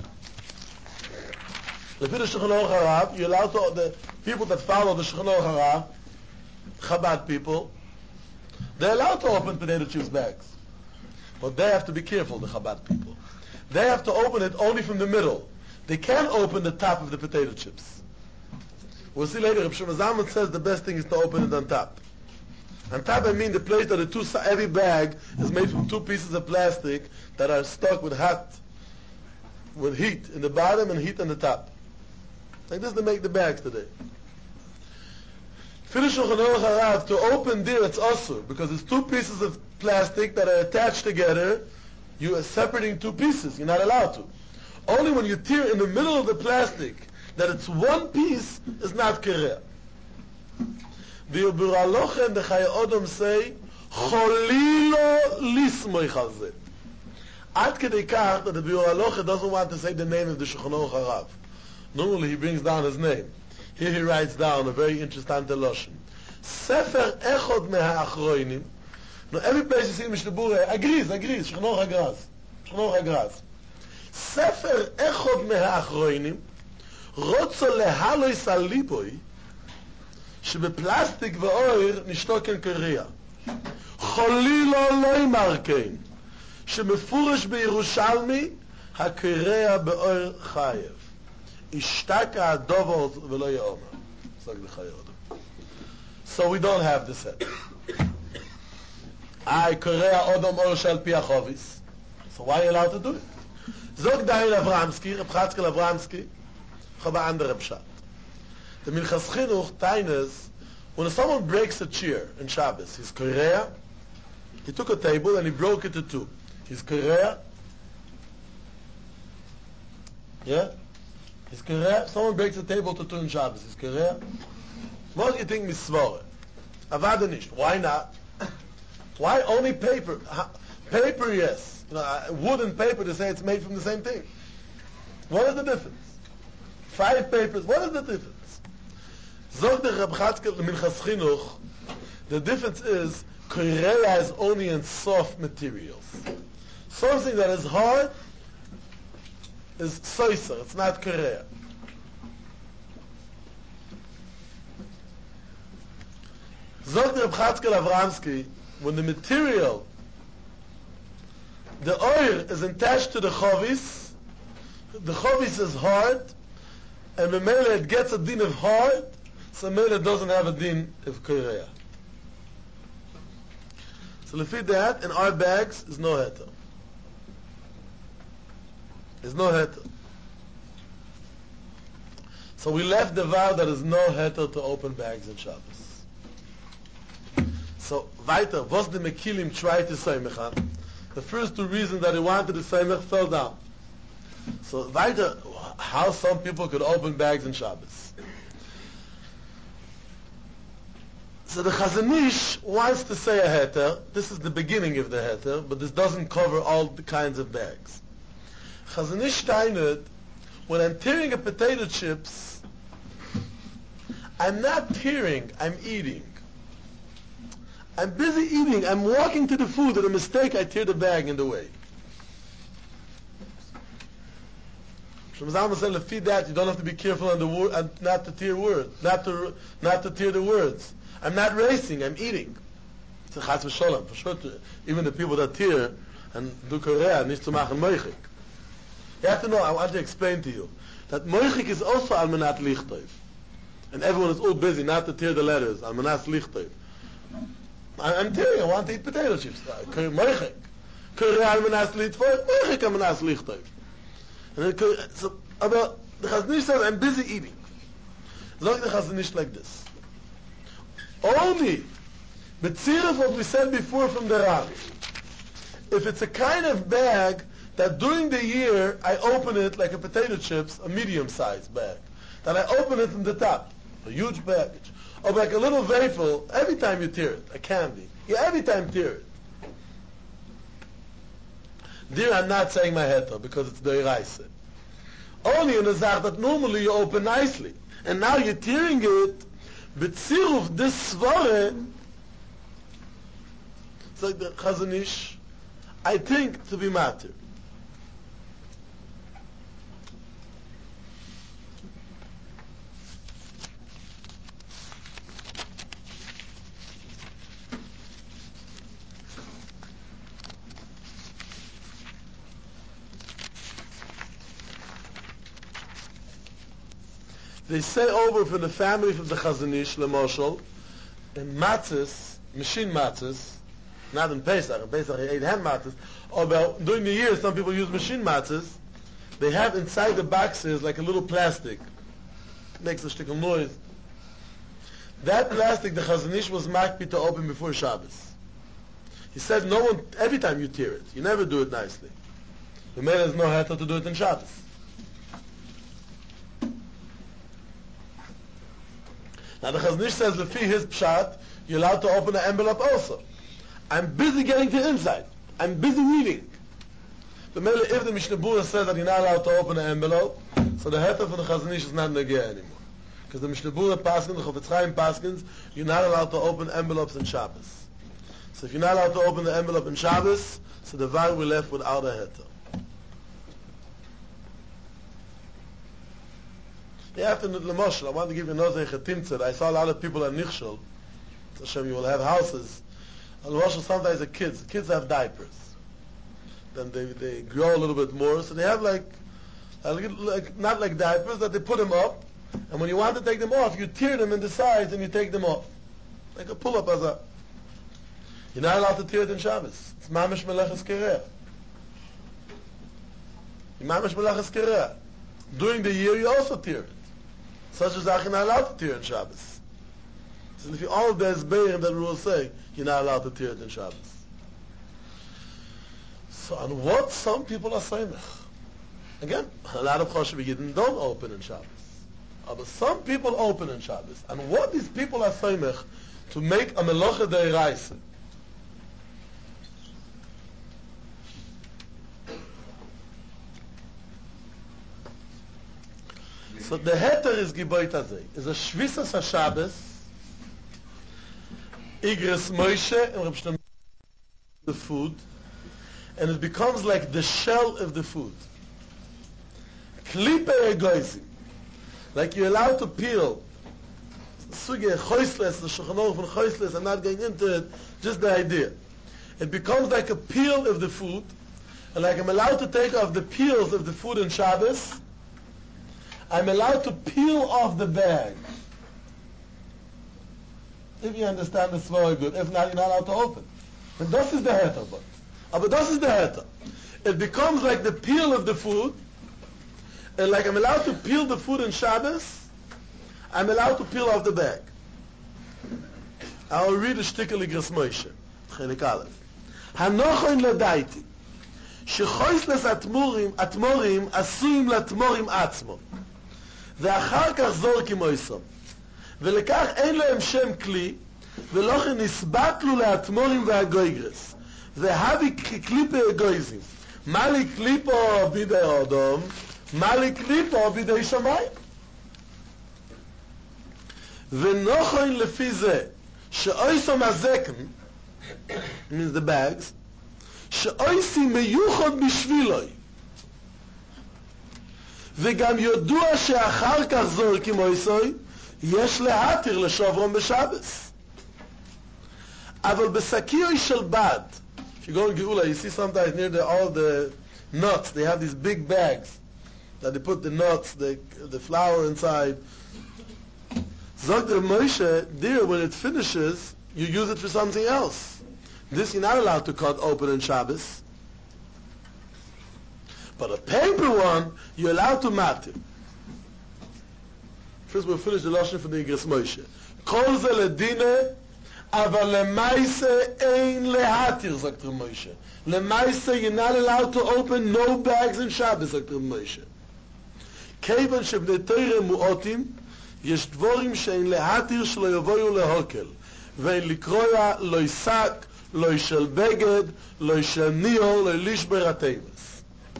S1: The Shulchan Aruch Harav, you're allowed to, the people that follow the Shulchan Aruch Harav, Chabad people, they're allowed to open potato chips bags. But they have to be careful, the Chabad people. They have to open it only from the middle. They can't open the top of the potato chips. We'll see later, Rav Shimon Zalman says the best thing is to open it on top. On top, I mean the place that every bag is made from two pieces of plastic that are stuck with heat in the bottom and heat on the top. Like this they make the bags today. Finish Shulchan Aruch Harav, to open there it's also because it's two pieces of plastic that are attached together. You are separating two pieces. You're not allowed to. Only when you tear in the middle of the plastic that it's one piece is not kereah. The Biur Halacha and the Chayei Odom say Cholilo lismoich al zeh. Ad kedei kach that the Biur Halacha doesn't want to say the name of the Shulchan Aruch Harav. Normally he brings down his name. Here he writes down a very interesting lashon. Sefer echod me'ha'achroinim. Now every place you see Mishnah Berurah agrees. Shulchan Aruch agrees. Sefer echod me'ha'achroinim רוצה להלויס על ליבוי שבפלסטיק ואויר נשתוקן קריאה. חולילו לא יאמר כן, שמפורש בירושלמי הקריאה באויר חייב. השתקע הדובר ולא יאמר. So we don't have this set. קריאה אודום אור שעל פי החוביס. So why are you allowed to do it? זוג דהיל אברהמסקי, רב חצקל אברהמסקי, aber andere Pshat. The Minchas Chinuch tainas, when someone breaks a chair in Shabbos, he's korea, he took a table and he broke it to two. He's korea. Yeah? He's korea. Someone breaks a table to two in Shabbos, he's korea. What do you think misvore? Avada nicht. Why not? Why only paper? Paper, yes. Wood and paper, they say it's made from the same thing. What is the difference? 5 papers, what is the difference? Zog the Reb Chatzkel Minchas Chinuch, the difference is, korea is only in soft materials. Something that is hard is soiser, it's not korea. Zog the Reb Chatzkel Avramsky, when the material, the oil is attached to the chovis is hard, and Memele it gets a din of hard, so Memele doesn't have a din of korea. So lefi that, in our bags, is no heter. There's no heter. So we left the vow that is no heter to open bags in Shabbos. So, weiter, was the Mekilim tried to say, Mechan? The first two reasons that he wanted to say, Mech fell down. So, weiter, how some people could open bags in Shabbos. So the Chazon Ish wants to say a heter. This is the beginning of the heter, but this doesn't cover all the kinds of bags. Chazon Ish Steinert, when I'm tearing a potato chips, I'm not tearing, I'm eating. I'm busy eating, I'm walking to the food, and a mistake, I tear the bag in the way. Shemazalma said, "Lefi that you don't have to be careful on the word, and not to tear words, not to tear the words. I'm not racing, I'm eating." It's a chas v'sholem, for sure. Even the people that tear and do korea, nicht zu machen moichik. You have to know. I want to explain to you that moichik is also al manat lichtov, and everyone is all busy not to tear the letters al manat lichtov. I'm tearing. I want to eat potato chips. Moichik, korea al manat lichtov, moichik al manat lichtov. So, aber the Chazon Ish says, I'm busy eating. Look the Chazon Ish like this. Only, B'tziruf what we said before from the Ran, if it's a kind of bag that during the year I open it like a potato chips, a medium-sized bag, that I open it from the top, a huge package, or like a little wafer, every time you tear it, a candy, you every time tear it. There I'm not saying my heter because it's deiraisa. Only in a zach that normally you open nicely, and now you're tearing it. B'tziruf this svare. It's like the Chazon Ish, I think to be matter. They say over from the family from the Chazon Ish, Lemoshel, in matzahs, machine matzahs, not in Pesach. In Pesach he ate hand matzahs. Or during the year, some people use machine matzahs. They have inside the boxes like a little plastic. Makes a shtickle noise. That plastic, the Chazon Ish was makpi to open before Shabbos. He said, no one, every time you tear it, you never do it nicely. The man has no heter to do it in Shabbos. Now the Chazon Ish says, lefi his pshat, you're allowed to open an envelope also. I'm busy getting to the inside. I'm busy reading. The Mele, if the Mishnah Berurah says that you're not allowed to open an envelope, so the heter for the Chazon Ish is not negeh anymore. Because the Mishnah Berurah paskins, the Chofetz Chaim paskins, you're not allowed to open envelopes in Shabbos. So if you're not allowed to open the envelope in Shabbos, so the var we're left without a heter. Yeah, after L'moshel, I want to give you another chetimtzah. I saw a lot of people at Nichshel. Hashem, you will have houses. L'moshel, sometimes the kids have diapers. Then they grow a little bit more, so they have like not like diapers, that they put them up, and when you want to take them off, you tear them in the sides and you take them off. Like a pull-up as a... You're not allowed to tear it in Shabbos. It's mamish meleches kereah. Mamish meleches kereah. During the year, you also tear it. Such as you're not allowed to tear in Shabbos. So if you all the esbeir that we will say, you're not allowed to tear it in Shabbos. So on what some people are saimech. Again, a lot of Choshev Yidden don't open in Shabbos. But some people open in Shabbos. And what these people are saimech to make a melocha deiraisa. So the heter is giboit azay. Is a shvisas ha-Shabbos, Igres Moshe, and Reb Shlomo the food, and it becomes like the shell of the food. Klipe egoizim. Like you're allowed to peel. Suge choisles, the Shulchan Aruch from choisles, I'm not going into it, just the idea. It becomes like a peel of the food, and like I'm allowed to take off the peels of the food in Shabbos, I'm allowed to peel off the bag. If you understand this very good. If not, you're not allowed to open. And this is the heter, but this is the heter. It becomes like the peel of the food, and like I'm allowed to peel the food in Shabbos, I'm allowed to peel off the bag. I'll read a shtickle Igres Moshe. Chelik Aleph. Hanochoin ledaiti. שחויסלס התמורים עשויים לתמורים עצמו ואחר כך זורקים מויסום ולכך אין להם שם כלי ולכן נסבטלו להתמורים והגויגרס והבי כקליפה אגויזים מה לי קליפו בידי אדום מה לי קליפו בידי שמיים ונוכן לפי זה שאויסום הזקן means the bags שאויסי מיוחד בשבילוי וגם ידוע שאחר כך זורקים אויסוי יש להתיר לשברום בשבס אבל בסקיוי של בד if you go in Geula you see sometimes near all the nuts they have these big bags that they put the nuts the flour inside sagt der Moshe there when it finishes you use it for something else. This you're not allowed to cut open in Shabbos. But a paper one, you're allowed to matir. First we'll finish the lashon for the Igres Moshe. Kol ze ledine, aval lemaise ein lehatir, sagt Moshe. Lemaise, you're not allowed to open no bags in Shabbos, sagt Moshe. Kevan shebnei Torah mu'otim, yesh dvorim shein lehatir shelo yavoyu lehokel. ואין לקרויה לא יסק, לא ישל בגד, לא ישל ניאו, לא יליש ברתימס.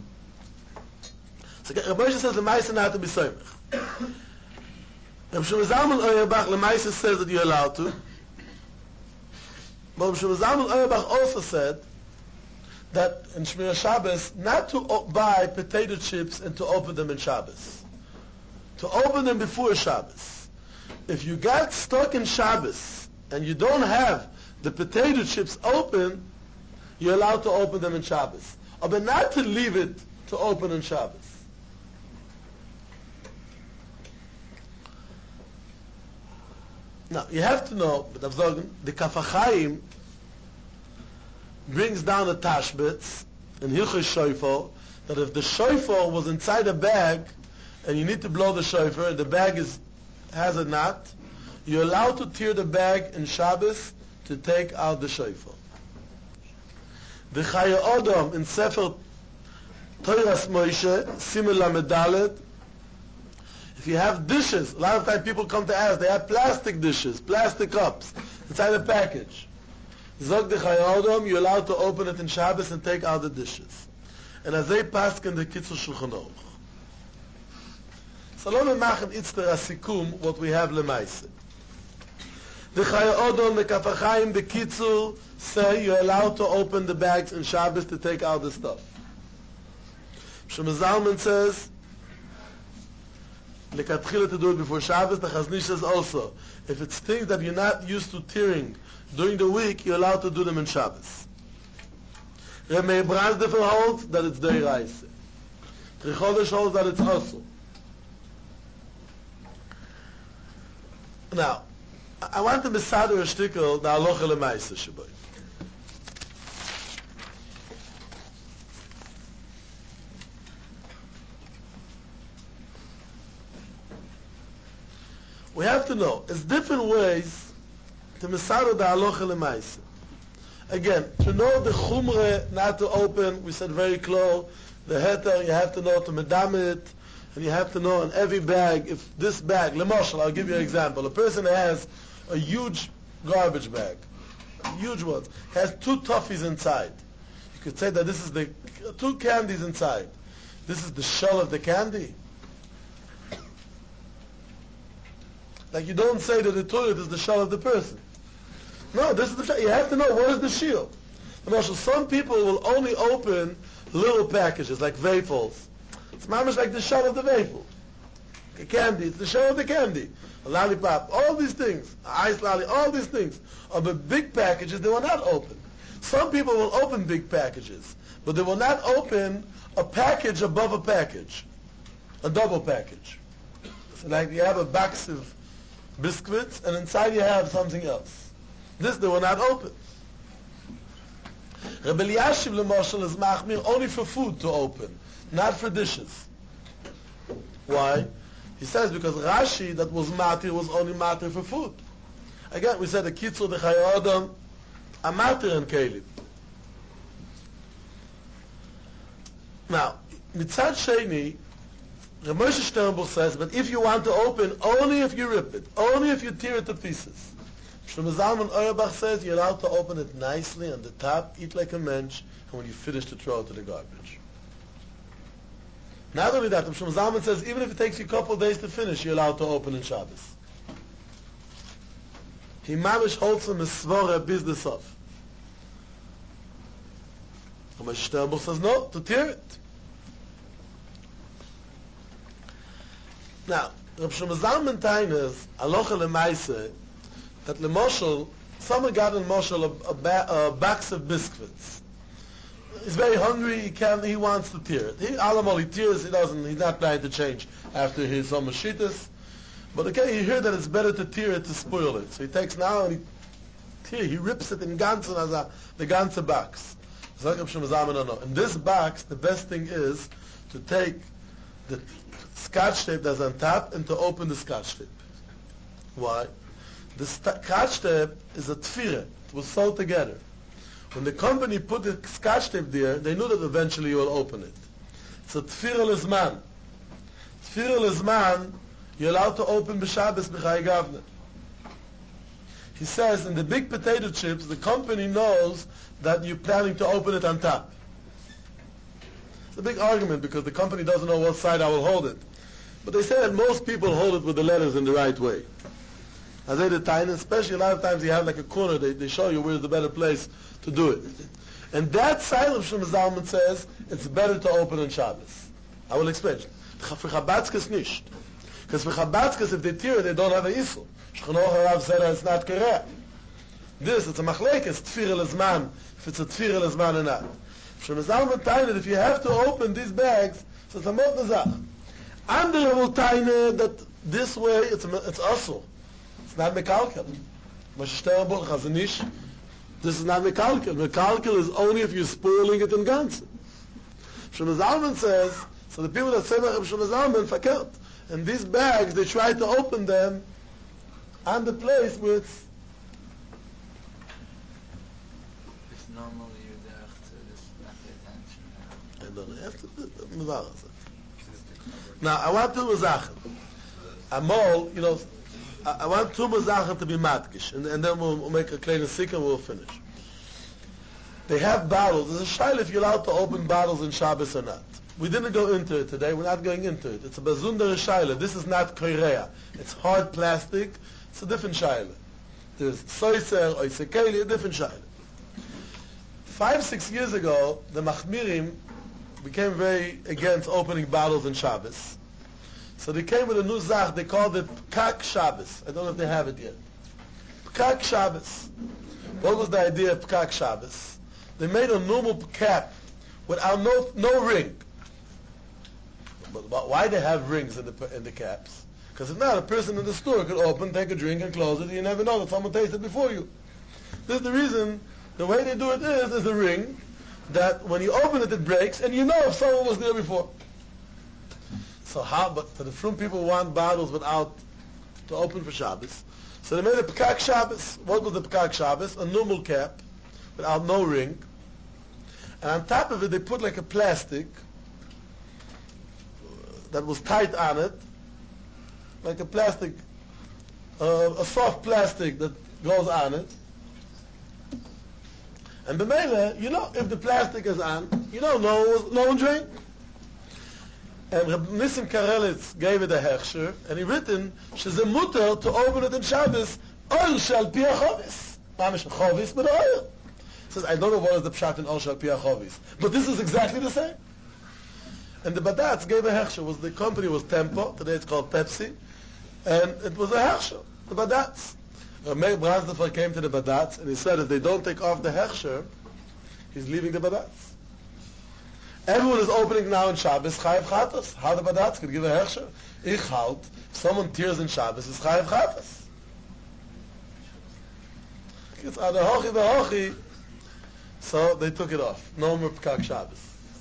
S1: So Rabbi Moshe says the Maisa not to be Soymech. Rabbi Shlomo Zalman Auerbach, the Maisa says that you're allowed to. But Rabbi Shlomo Zalman Auerbach also said that in Shmir Shabbos, not to buy potato chips and to open them in Shabbos. To open them before Shabbos. If you got stuck in Shabbos, and you don't have the potato chips open, you're allowed to open them in Shabbos. But not to leave it to open in Shabbos. Now, you have to know, but I've said, the Kaf HaChaim brings down a tashbitz in Hilchos Shofar, that if the shofar was inside a bag, and you need to blow the shofar, and the bag has a knot, you're allowed to tear the bag in Shabbos to take out the shofar. The Chayei Odom in Sefer Toras Moshe, Siman Lamed Dalet, if you have dishes, a lot of times people come to ask, they have plastic dishes, plastic cups, inside a package. Zog the Chayei Odom, you're allowed to open it in Shabbos and take out the dishes. And as they pass in the Kitzur Shulchan Aruch. So let me machen itzter asikum what we have lemaise. The Chayei Odom, the Kaf HaChaim, the Kitzur say you're allowed to open the bags in Shabbos to take out the stuff. Shlomo Zalman says, lekatchila to do it before Shabbos. The Chazon Ish says also, if it's things that you're not used to tearing during the week, you're allowed to do them in Shabbos. Reb Meir Bransdorfer holds that it's deiraisa. Tri Chodesh holds that it's also. Now, I want to mesader a shtickle the halacha lemaisa sheboy. We have to know, there's different ways to mesader the halacha lemaisa. Again, to know the chumre not to open, we said very close, the heter, you have to know to medam it, and you have to know in every bag, if this bag, lemoshel, I'll give you an example. A person has a huge garbage bag, huge one, has 2 toffees inside. You could say that this is the 2 candies inside. This is the shell of the candy. Like you don't say that the toilet is the shell of the person. No, this is the shell. You have to know what is the shield. Some people will only open little packages like wafels. It's mamish like the shell of the wafel. A candy, it's the shell of the candy. A lollipop, all these things. Ice lolly, all these things. But big packages, they will not open. Some people will open big packages, but they will not open a package above a package. A double package. So like you have a box of biscuits, and inside you have something else. This they will not open. Reb Eliashiv Lemoshel is machmir only for food to open, not for dishes. Why? He says because Rashi that was matir was only matir for food. Again, we said the Kitzur, the Chayei Odom, a matir and kelim. Now, mitzad sheni, Reb Moshe Sternbuch says, but if you want to open, only if you rip it, only if you tear it to pieces. Shlomo Zalman Auerbach says you're allowed to open it nicely on the top, eat like a mensch, and when you finish to throw it to the garbage. Not only that, Shlomo Zalman says even if it takes you a couple of days to finish, you're allowed to open in Shabbos. He mamish holds him a svara business of. Moshe Sternbuch says no, to tear it. Now, Reb Shlomo Zalman Tainas, halacha lemaisa, that Lemoshel, someone got in Moshel a box of biscuits. He's very hungry, he wants to tear it. He tears, he's not planning to change after his Mashitas. But okay, he heard that it's better to tear it to spoil it. So he takes now and he rips it in ganzen as the ganze box. In this box, the best thing is to take the scotch tape that's on top and to open the scotch tape. Why? The scotch tape is a tfira. It was sewed together. When the company put the scotch tape there, they knew that eventually you will open it. It's a tfira lezman. Tfira lezman, you're allowed to open b'Shabbos b'Chayei Gavna. He says in the big potato chips, the company knows that you're planning to open it on top. It's a big argument because the company doesn't know what side I will hold it. But they say that most people hold it with the letters in the right way. As they design, especially a lot of times you have like a corner, they show you where's the better place to do it. And that side of Shlomo Zalman says it's better to open on Shabbos. I will explain. For Chabadskes nicht. Because for Chabadskes, if they tear it, they don't have an issue. Shulchan Aruch Harav said it's not correct. This, it's a machlekes, tfira lezman, if it's a tfira lezman or not. Shlomo Zalman tained if you have to open these bags, so it's a mother zach. Andere will tained that this way, it's also. It's not mekalkel. Mashterabul Chazanish. This is not mekalkel. Mekalkel is only if you're spoiling it in Ganzen. Shlomo Zalman says, so the people that say Shlomo Zalman fakert. And these bags, they try to open them on the place where it's
S2: normal you're there to just not pay attention.
S1: I don't know. Now, I want two mazachem. Amol, I want two mazachem to be matkish, and then we'll make a kleine sikh and we'll finish. They have bottles. There's a shaila if you're allowed to open bottles in Shabbos or not. We didn't go into it today. We're not going into it. It's a bazundar shaila. This is not koirea. It's hard plastic. It's a different shaila. There's soiser, oisekeli, a different shaila. 5-6 years ago, the Machmirim became very against opening bottles in Shabbos. So they came with a new zach. They called it Pkak Shabbos. I don't know if they have it yet. Pkak Shabbos. What was the idea of Pkak Shabbos? They made a normal cap without no ring. But why they have rings in the caps? Because if not, a person in the store could open, take a drink, and close it. And you never know that someone tasted before you. This is the reason. The way they do it is a ring that when you open it, it breaks, and you know if someone was there before. So but for the frum people want bottles without to open for Shabbos. So they made a Pekak Shabbos. What was the Pekak Shabbos? A normal cap without no ring. And on top of it, they put like a plastic that was tight on it, like a plastic, a soft plastic that goes on it. And b'meila, if the plastic is on, no one drank. And Reb Nissim Karelitz gave it a hechsher, and he written, she's a mutter to open it in Shabbos, oil shall pia chovis. Mamish chovis, but oil. He says, I don't know what is the pshat in oil shall pia chovis, but this is exactly the same. And the Badatz gave a hechsher. The company was Tempo, today it's called Pepsi, and it was a hechsher, the Badatz. Meir Bransdorfer came to the Badatz and he said if they don't take off the hechsher, he's leaving the Badatz. Everyone is opening now in Shabbos, Chayav Chatos. How the Badatz could give a hechsher? Ich halt, if someone tears in Shabbos, it's Chayav Chatos. It's the hochi. So they took it off. No more Pekak Shabbos.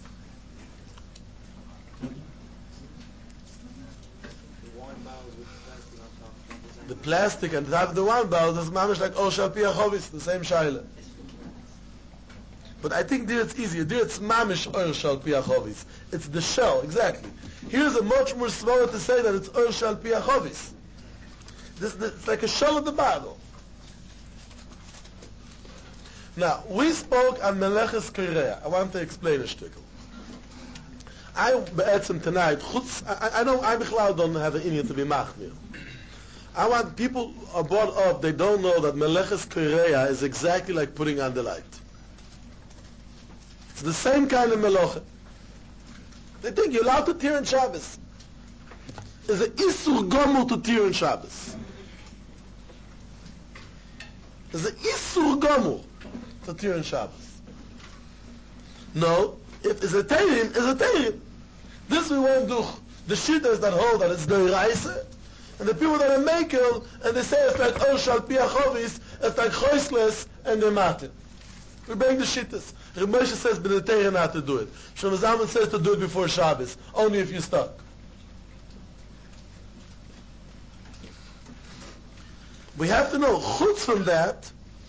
S1: The plastic and the top of the wine barrel is mamish like Oshal Pia Chovis, the same shaila. But I think there it's easier. There it's mamish Oshal Pia Chovis. It's the shell, exactly. Here's a much more smaller to say that it's Oshal Pia Chovis. It's like a shell of the bottle. Now, we spoke on Meleches Korea. I want to explain a shtickle. Tonight, I don't have an Indian to be machmir. I want people are brought up, they don't know that Meleches Korea is exactly like putting on the light. It's the same kind of melacha. They think you're allowed to tear in Shabbos. There's an Isur Gomel to tear in Shabbos. There's an Isur Gomel to tear in Shabbos. No, if it's a Teirim, it's a Teirim. This we won't do. The shittahs that hold that it's Doiraisa, and the people that are makel, and they say it's like Oshal Pia Chovis, it's like Choisles and the Matin. We bring the shittas. Reb Moshe says b'neteirin not to do it. Shlomo Zalman says to do it before Shabbos, only if you're stuck. We have to know, chutz from that,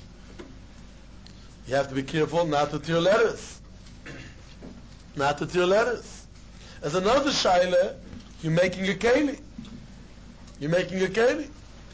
S1: you have to be careful not to tear letters. Not to tear letters. As another shaila, you're making a keli. You're making a keli.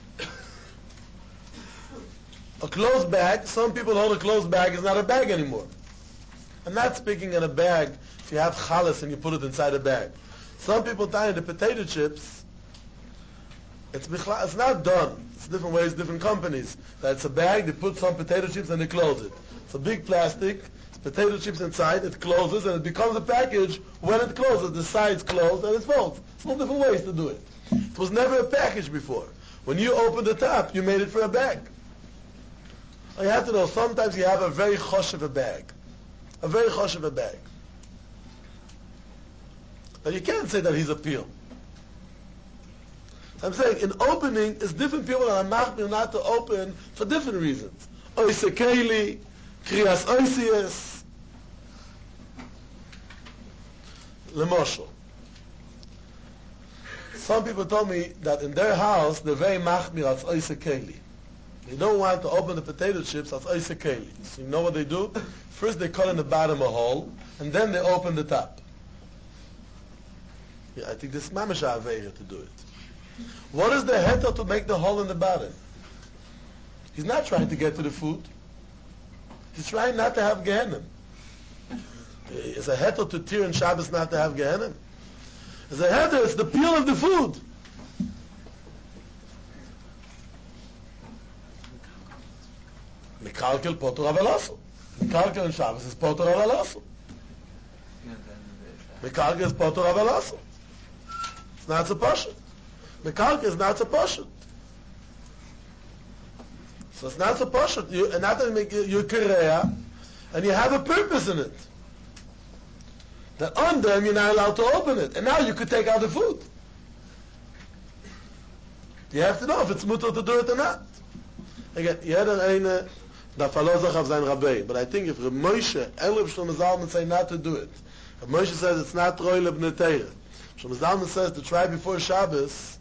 S1: A closed bag, some people hold a closed bag is not a bag anymore. I'm not speaking in a bag if you have chalas and you put it inside a bag. Some people tie the potato chips, it's not done. It's different ways, different companies. That's a bag, they put some potato chips and they close it. It's a big plastic, it's potato chips inside, it closes and it becomes a package when it closes. The sides close and it folds. It's all different ways to do it. It was never a package before. When you opened the top, you made it for a bag. You have to know, sometimes you have a very choshev a bag. A very choshev a bag. But you can't say that he's a peel. I'm saying in opening, it's different people that are machmir not to open for different reasons. Oise Keili, Kriyas Oisius, Lemoshel. Some people told me that in their house, they're very machmir as Oise Keili. They don't want to open the potato chips as Oise Keili. So you know what they do? First they cut in the bottom a hole, and then they open the top. Yeah, I think this is mamash aveira to do it. What is the heter to make the hole in the bottom? He's not trying to get to the food. He's trying not to have Gehenim. Is a heter to tear in Shabbos not to have Gehenim? Is a heter, it's the peel of the food. Mikalkel potor avelasu. Mikalkel in Shabbos is potor avelasu. Mikalkel is potor avelasu. It's not so pashut. Mikalkel is not so pashut. So it's not so pashut. And not to make your kareya, and you have a purpose in it. That on them you're not allowed to open it, and now you could take out the food. You have to know if it's mutter to do it or not. Again, jeder eine da verlozach auf sein Rabbi, but I think if Reb Moshe and Reb Shlomo Zalman say not to do it, Reb Moshe says it's not roy lebnei Torah. Shlomo Zalman says to try before Shabbos.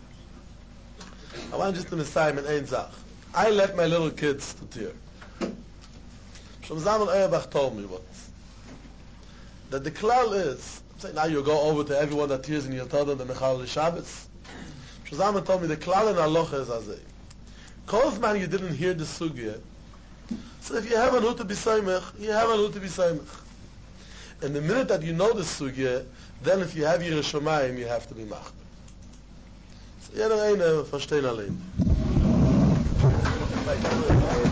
S1: I want just to messiah in ein Zach. I let my little kids to tear. Shlomo Zalman Auerbach told me what. That the klal is, I'm saying now you go over to everyone that tears and you'll tell them the Mechal Shabbos. Shlomo Zalman told me the klal in Halacha is azay. Kozman you didn't hear the sugya. So if you have an hu to be saimach, you have an hu to be saimach. And the minute that you know the sugya, then if you have Yireh Shamayim, you have to be machmir. So jeder eine verstehen allein.